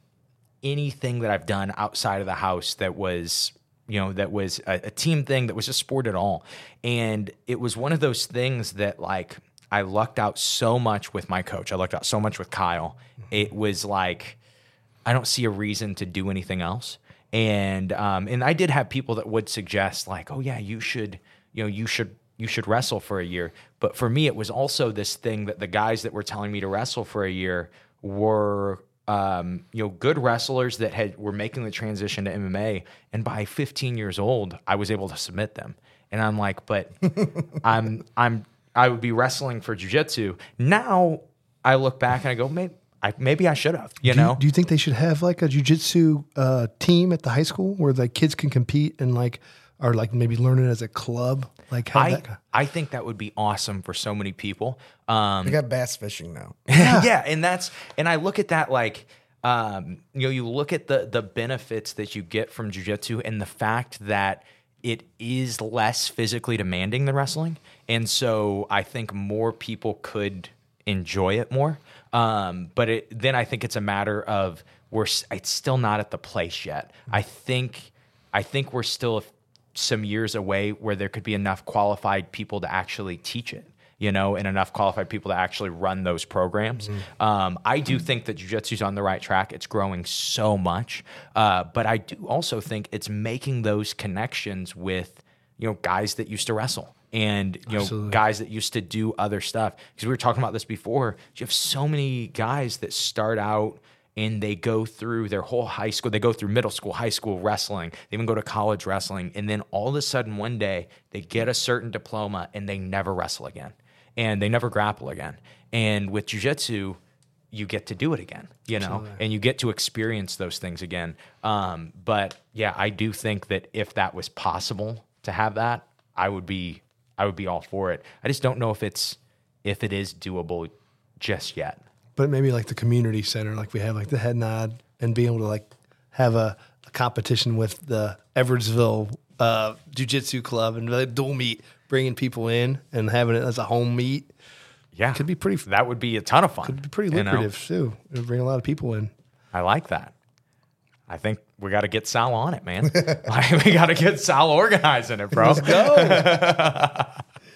anything that I've done outside of the house that was, you know, that was a, a team thing, that was a sport at all. And it was one of those things that like I lucked out so much with my coach. I lucked out so much with Kyle. It was like, I don't see a reason to do anything else. And um, and I did have people that would suggest like, oh yeah, you should, you know, you should you should wrestle for a year. But for me, it was also this thing that the guys that were telling me to wrestle for a year were um, you know, good wrestlers that had were making the transition to M M A. And by fifteen years old, I was able to submit them. And I'm like, but I'm I'm I would be wrestling for jiu-jitsu. Now I look back and I go, maybe I, maybe I should have, you do know? You, do you think they should have like a jiu-jitsu uh, team at the high school where the kids can compete and like, or like maybe learn it as a club? Like, how I, that I think that would be awesome for so many people. Um, They got bass fishing now. yeah. yeah. And that's, and I look at that like, um, you know, you look at the, the benefits that you get from jiu-jitsu and the fact that it is less physically demanding than wrestling. And so I think more people could enjoy it more. Um, but it, then I think it's a matter of we're it's still not at the place yet. I think I think we're still some years away where there could be enough qualified people to actually teach it, you know, and enough qualified people to actually run those programs. Mm-hmm. Um, I do think that jiu-jitsu is on the right track. It's growing so much, uh, but I do also think it's making those connections with, you know, guys that used to wrestle. And, you know, Absolutely. guys that used to do other stuff. Because we were talking about this before. You have so many guys that start out and they go through their whole high school. They go through middle school, high school wrestling. They even go to college wrestling. And then all of a sudden one day they get a certain diploma and they never wrestle again. And they never grapple again. And with jiu-jitsu, you get to do it again, you know, Absolutely. And you get to experience those things again. Um, but yeah, I do think that if that was possible to have that, I would be, I would be all for it. I just don't know if it's, if it is doable just yet. But maybe like the community center, like we have like the Head Nod, and being able to like have a, a competition with the Edwardsville uh, Jiu-Jitsu Club and the dual meet, bringing people in and having it as a home meet. Yeah, could be pretty. That would be a ton of fun. Could be pretty lucrative you know? too. It would bring a lot of people in. I like that. I think we got to get Sal on it, man. Like, we got to get Sal organizing it, bro. Let's go.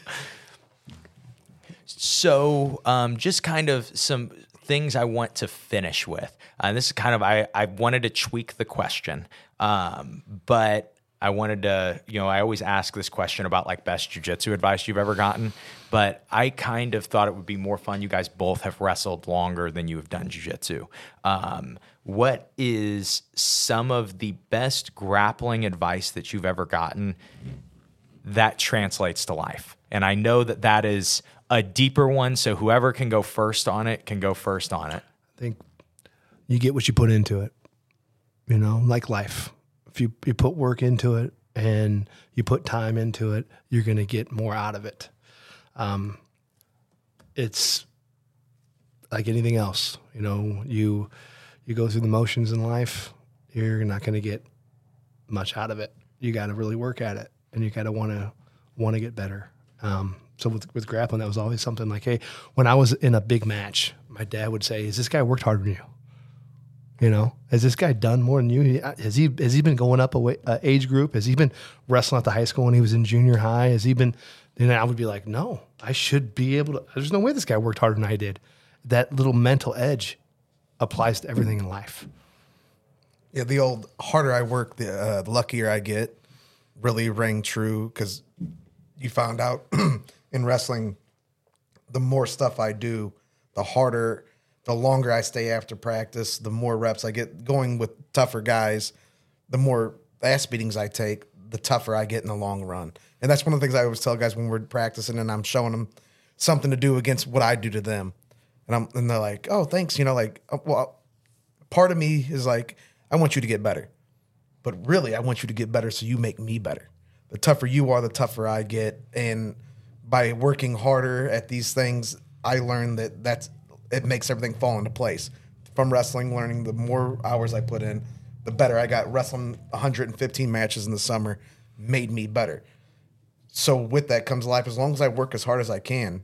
So, um, just kind of some things I want to finish with. Uh, this is kind of I I wanted to tweak the question, um, but. I wanted to, you know, I always ask this question about like best jiu-jitsu advice you've ever gotten, but I kind of thought it would be more fun. You guys both have wrestled longer than you have done jiu-jitsu. Um, what is some of the best grappling advice that you've ever gotten that translates to life? And I know that that is a deeper one, so whoever can go first on it can go first on it. I think you get what you put into it, you know, like life. If you, you put work into it and you put time into it, you're going to get more out of it. Um, it's like anything else, you know, you, you go through the motions in life, you're not going to get much out of it. You got to really work at it, and you got to want to, want to get better. Um, so with, with grappling, that was always something like, hey, when I was in a big match, my dad would say, has this guy worked harder than you? You know, has this guy done more than you? Has he has he been going up a way, uh, age group? Has he been wrestling at the high school when he was in junior high? Has he been? Then I would be like, no, I should be able to. There's no way this guy worked harder than I did. That little mental edge applies to everything in life. Yeah, the old harder I work, the, uh, the luckier I get really rang true, because you found out in wrestling, the more stuff I do, the harder. The longer I stay after practice, the more reps I get. Going with tougher guys, the more ass beatings I take, the tougher I get in the long run. And that's one of the things I always tell guys when we're practicing and I'm showing them something to do against what I do to them. And I'm and they're like, oh, thanks. You know, like, well, part of me is like, I want you to get better. But really, I want you to get better so you make me better. The tougher you are, the tougher I get. And by working harder at these things, I learned that that's it makes everything fall into place. From wrestling, learning the more hours I put in, the better I got. Wrestling one hundred fifteen matches in the summer made me better. So with that comes life. As long as I work as hard as I can,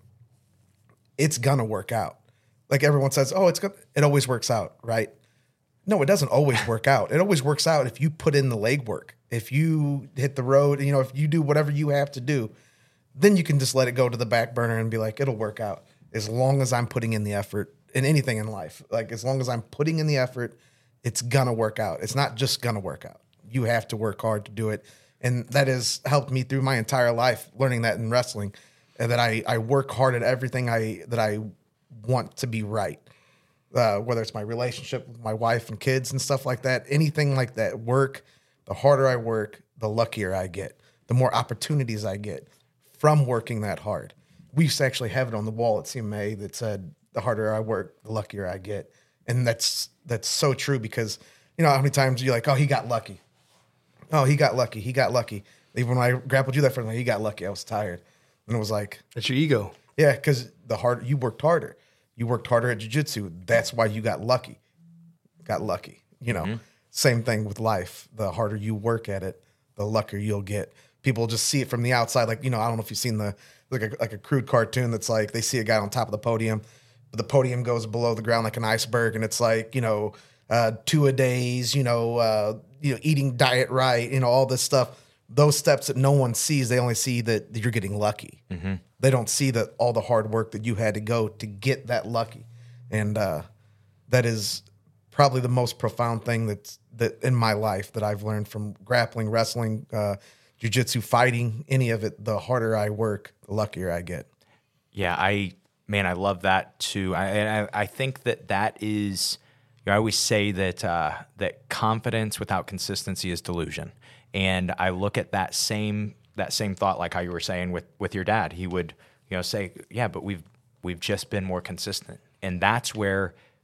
it's gonna work out. Like everyone says, oh, it's gonna, it always works out, right? No, it doesn't always work out. It always works out if you put in the legwork. If you hit the road, you know, if you do whatever you have to do, then you can just let it go to the back burner and be like, it'll work out. As long as I'm putting in the effort in anything in life, like as long as I'm putting in the effort, it's gonna work out. It's not just gonna work out. You have to work hard to do it. And that has helped me through my entire life, learning that in wrestling, and that I, I work hard at everything I that I want to be right. Uh, whether it's my relationship with my wife and kids and stuff like that, anything like that, work, the harder I work, the luckier I get, the more opportunities I get from working that hard. We used to actually have it on the wall at C M A that said, the harder I work, the luckier I get. And that's that's so true, because you know how many times you're like, oh, he got lucky. Oh, he got lucky. He got lucky. Even when I grappled you that first time, he got lucky. I was tired. And it was like, that's your ego. Yeah, because the hard you worked harder. You worked harder at jiu-jitsu. That's why you got lucky. Got lucky. You know, mm-hmm. Same thing with life. The harder you work at it, the luckier you'll get. People just see it from the outside. Like, you know, I don't know if you've seen the like a, like a crude cartoon that's like they see a guy on top of the podium, but the podium goes below the ground like an iceberg, and it's like, you know, uh, two a days, you know, uh, you know, eating diet right, you know, all this stuff. Those steps that no one sees, they only see that you're getting lucky. Mm-hmm. They don't see that all the hard work that you had to go to get that lucky. And uh, that is probably the most profound thing that's that in my life that I've learned from grappling, wrestling, uh, jiu-jitsu, fighting, any of it. The harder I work, the luckier I get. Yeah, I man, I love that too. I I, I think that that is. You know, I always say that uh, that confidence without consistency is delusion. And I look at that same that same thought, like how you were saying with, with your dad. He would, you know, say, "Yeah, but we've we've just been more consistent," and that's where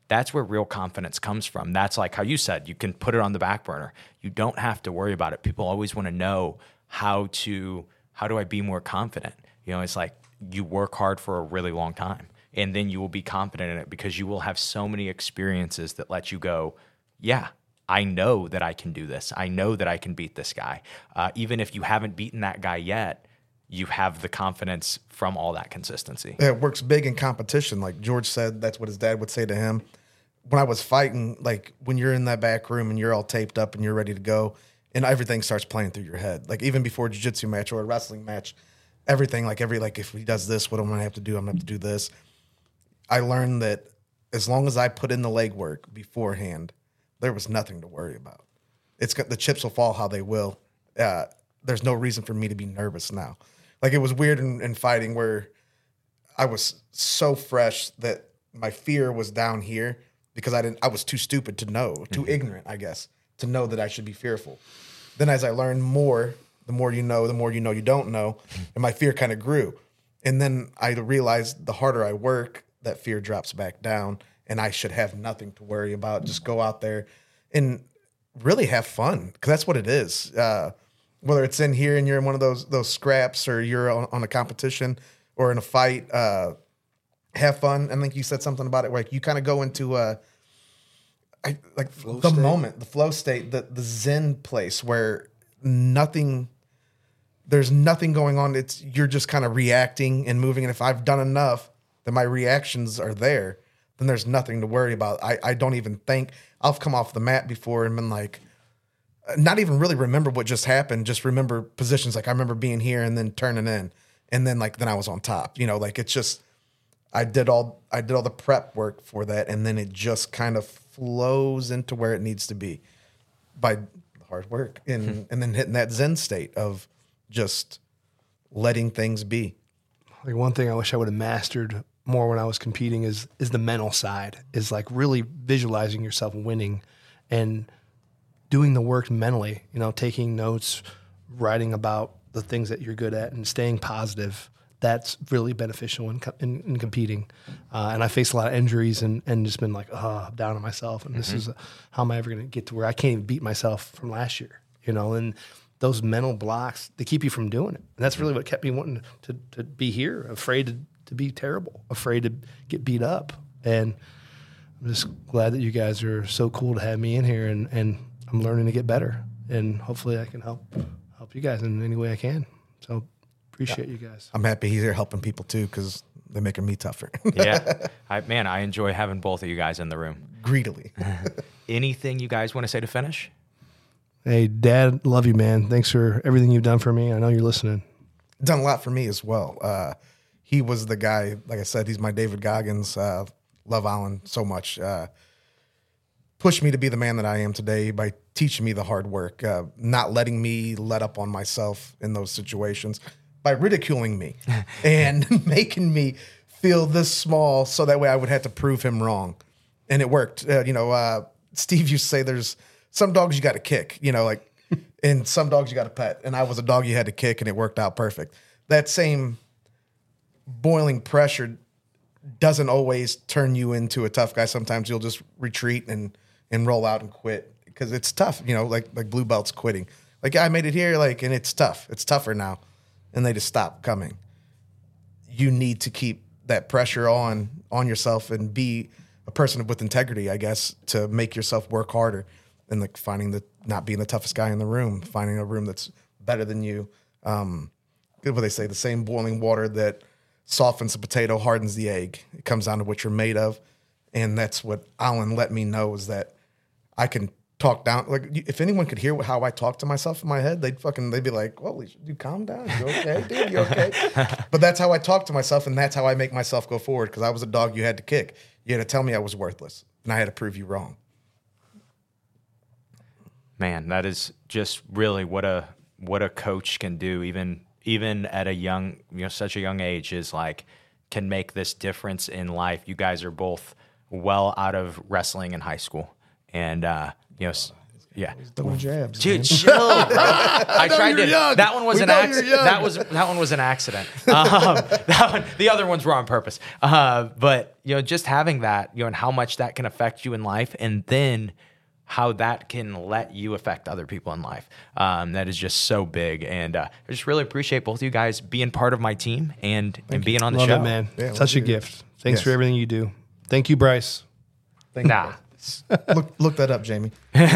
that's where real confidence comes from. That's like how you said, you can put it on the back burner. You don't have to worry about it. People always want to know how to, how do I be more confident? You know, it's like you work hard for a really long time, and then you will be confident in it because you will have so many experiences that let you go, yeah, I know that I can do this. I know that I can beat this guy. Uh, even if you haven't beaten that guy yet, you have the confidence from all that consistency. Yeah, it works big in competition. Like George said, that's what his dad would say to him. When I was fighting, like when you're in that back room and you're all taped up and you're ready to go, and everything starts playing through your head. Like even before a jiu-jitsu match or a wrestling match, everything, like every, like if he does this, what am I gonna have to do? I'm gonna have to do this. I learned that as long as I put in the legwork beforehand, there was nothing to worry about. It's the chips will fall how they will. Uh, there's no reason for me to be nervous now. Like it was weird in, in fighting where I was so fresh that my fear was down here because I didn't. I was too stupid to know, too mm-hmm. ignorant, I guess, to know that I should be fearful. Then as I learned more, the more you know, the more you know you don't know, and my fear kind of grew. And then I realized the harder I work, that fear drops back down, and I should have nothing to worry about. Just go out there and really have fun, because that's what it is. Uh, whether it's in here and you're in one of those those scraps, or you're on, on a competition or in a fight, uh, have fun. I think you said something about it where like you kind of go into uh, I, like flow the state. moment, the flow state, the the Zen place where nothing, there's nothing going on. It's you're just kind of reacting and moving. And if I've done enough that my reactions are there, then there's nothing to worry about. I, I don't even think I've come off the mat before and been like, not even really remember what just happened. Just remember positions. Like I remember being here and then turning in, and then like then I was on top. You know, like it's just I did all I did all the prep work for that, and then it just kind of flows into where it needs to be by hard work and and then hitting that Zen state of just letting things be. Like one thing I wish I would have mastered more when I was competing is is the mental side, is like really visualizing yourself winning and doing the work mentally, you know, taking notes, writing about the things that you're good at and staying positive. That's really beneficial in, in, in competing. Uh, and I faced a lot of injuries and, and just been like, oh, I'm down on myself. And mm-hmm. this is, a, how am I ever going to get to where I can't even beat myself from last year, you know? And those mental blocks, they keep you from doing it. And that's really what kept me wanting to, to be here, afraid to, to be terrible, afraid to get beat up. And I'm just glad that you guys are so cool to have me in here, and, and I'm learning to get better. And hopefully I can help help you guys in any way I can. So appreciate yeah. you guys. I'm happy he's here helping people too, because they're making me tougher. yeah. I, man, I enjoy having both of you guys in the room. Greedily. Anything you guys want to say to finish? Hey, Dad, love you, man. Thanks for everything you've done for me. I know you're listening. Done a lot for me as well. Uh, he was the guy, like I said, he's my David Goggins. Uh, love Alan so much. Uh, pushed me to be the man that I am today by teaching me the hard work, uh, not letting me let up on myself in those situations, by ridiculing me and making me feel this small so that way I would have to prove him wrong. And it worked. Uh, you know, uh, Steve used to say there's some dogs you got to kick, you know, like, and some dogs you got to pet. And I was a dog you had to kick, and it worked out perfect. That same boiling pressure doesn't always turn you into a tough guy. Sometimes you'll just retreat and, and roll out and quit because it's tough, you know, like, like blue belts quitting. Like I made it here, like, and it's tough. It's tougher now. And they just stop coming. You need to keep that pressure on, on yourself and be a person with integrity, I guess, to make yourself work harder. And like finding the, not being the toughest guy in the room, finding a room that's better than you. Um, what they say, the same boiling water that softens the potato hardens the egg. It comes down to what you're made of. And that's what Alan let me know, is that I can talk down. Like if anyone could hear how I talk to myself in my head, they'd fucking, they'd be like, holy, you calm down. You okay, dude? You okay? But that's how I talk to myself, and that's how I make myself go forward, because I was a dog you had to kick. You had to tell me I was worthless, and I had to prove you wrong. Man, that is just really what a what a coach can do, even even at a young, you know, such a young age, is like can make this difference in life. You guys are both well out of wrestling in high school, and uh, you know, Yeah. Throwing jabs. Dude, man. chill, bro. I, know tried you're to. young. That one was We an know you're accident. young. That was that one was an accident. Um, that one, the other ones were on purpose. Uh, but you know, just having that, you know, and how much that can affect you in life, and then how that can let you affect other people in life. Um, that is just so big, and uh, I just really appreciate both of you guys being part of my team and and being on the Love show, it, man. Yeah, Such a love you. gift. Thanks Yes. for everything you do. Thank you, Bryce. Thank Nah. you. Look, look that up, Jamie.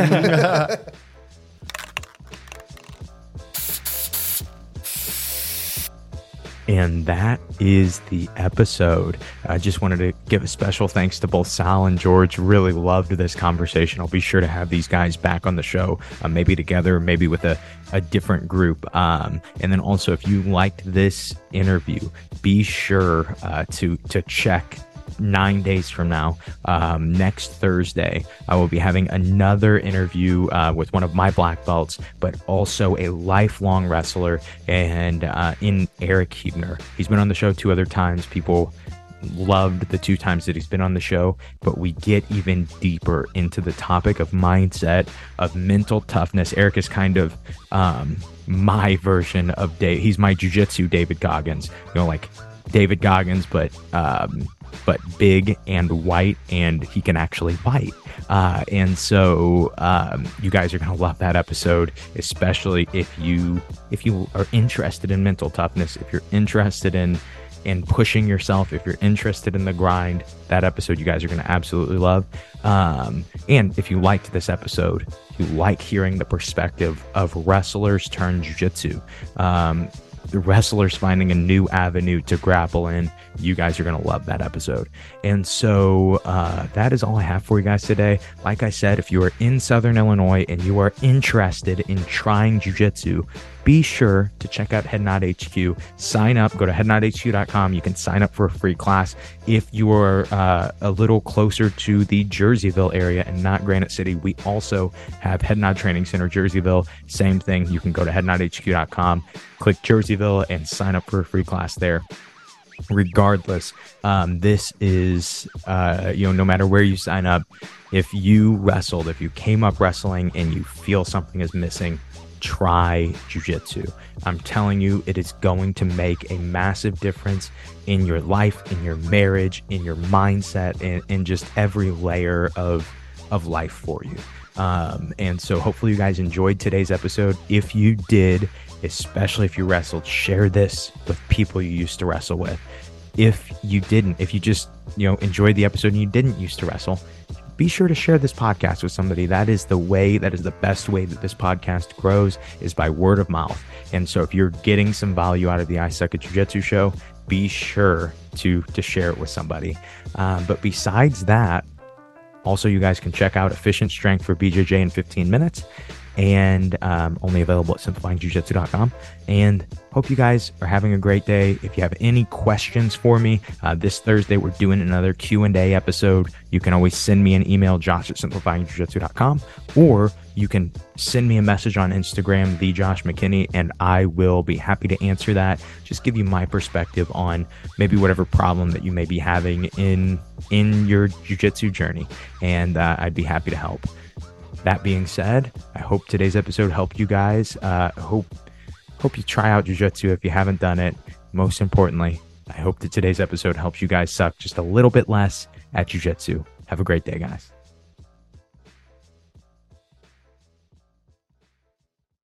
And that is the episode. I just wanted to give a special thanks to both Sal and George. Really loved this conversation. I'll be sure to have these guys back on the show, uh, maybe together, maybe with a, a different group. Um, and then also, if you liked this interview, be sure uh, to to check nine days from now, um, next Thursday, I will be having another interview uh, with one of my black belts, but also a lifelong wrestler, and uh, in Eric Huebner. He's been on the show two other times. People loved the two times that he's been on the show, but we get even deeper into the topic of mindset, of mental toughness. Eric is kind of um, my version of Dave. He's my jiu-jitsu David Goggins, you know, like David Goggins, but um, but big and white, and he can actually bite. Uh, and so um, you guys are gonna love that episode, especially if you if you are interested in mental toughness, if you're interested in in pushing yourself, if you're interested in the grind. That episode you guys are gonna absolutely love. Um, and if you liked this episode, if you like hearing the perspective of wrestlers turn jiu-jitsu, um, the wrestlers finding a new avenue to grapple in, you guys are going to love that episode. And so uh, that is all I have for you guys today. Like I said, if you are in Southern Illinois and you are interested in trying jiu-jitsu, be sure to check out Head Nod H Q. Sign up, go to head nod h q dot com. You can sign up for a free class. If you are uh, a little closer to the Jerseyville area and not Granite City, we also have Head Nod Training Center, Jerseyville. Same thing. You can go to head nod h q dot com, click Jerseyville, and sign up for a free class there. Regardless, um, this is, uh, you know, no matter where you sign up, if you wrestled, if you came up wrestling and you feel something is missing, try jiu-jitsu. I'm telling you, it is going to make a massive difference in your life, in your marriage, in your mindset, and in just every layer of of life for you. Um, and so hopefully you guys enjoyed today's episode. If you did, especially if you wrestled, share this with people you used to wrestle with. If you didn't, if you just, you know, enjoyed the episode and you didn't used to wrestle, be sure to share this podcast with somebody. That is the way, that is the best way that this podcast grows, is by word of mouth. And so if you're getting some value out of the I Suck at Jiu-Jitsu show, be sure to, to share it with somebody. Um, but besides that, also, you guys can check out Efficient Strength for B J J in fifteen minutes, and um, only available at simplifying jiu jitsu dot com. And hope you guys are having a great day. If you have any questions for me, uh, this Thursday we're doing another Q and A episode. You can always send me an email, josh at simplifying jiu jitsu dot com, or you can send me a message on Instagram, the Josh McKinney, and I will be happy to answer that. Just give you my perspective on maybe whatever problem that you may be having in in your jiu-jitsu journey, and uh, I'd be happy to help. That being said, I hope today's episode helped you guys. Uh, hope hope you try out jiu-jitsu if you haven't done it. Most importantly, I hope that today's episode helps you guys suck just a little bit less at jiu-jitsu. Have a great day, guys.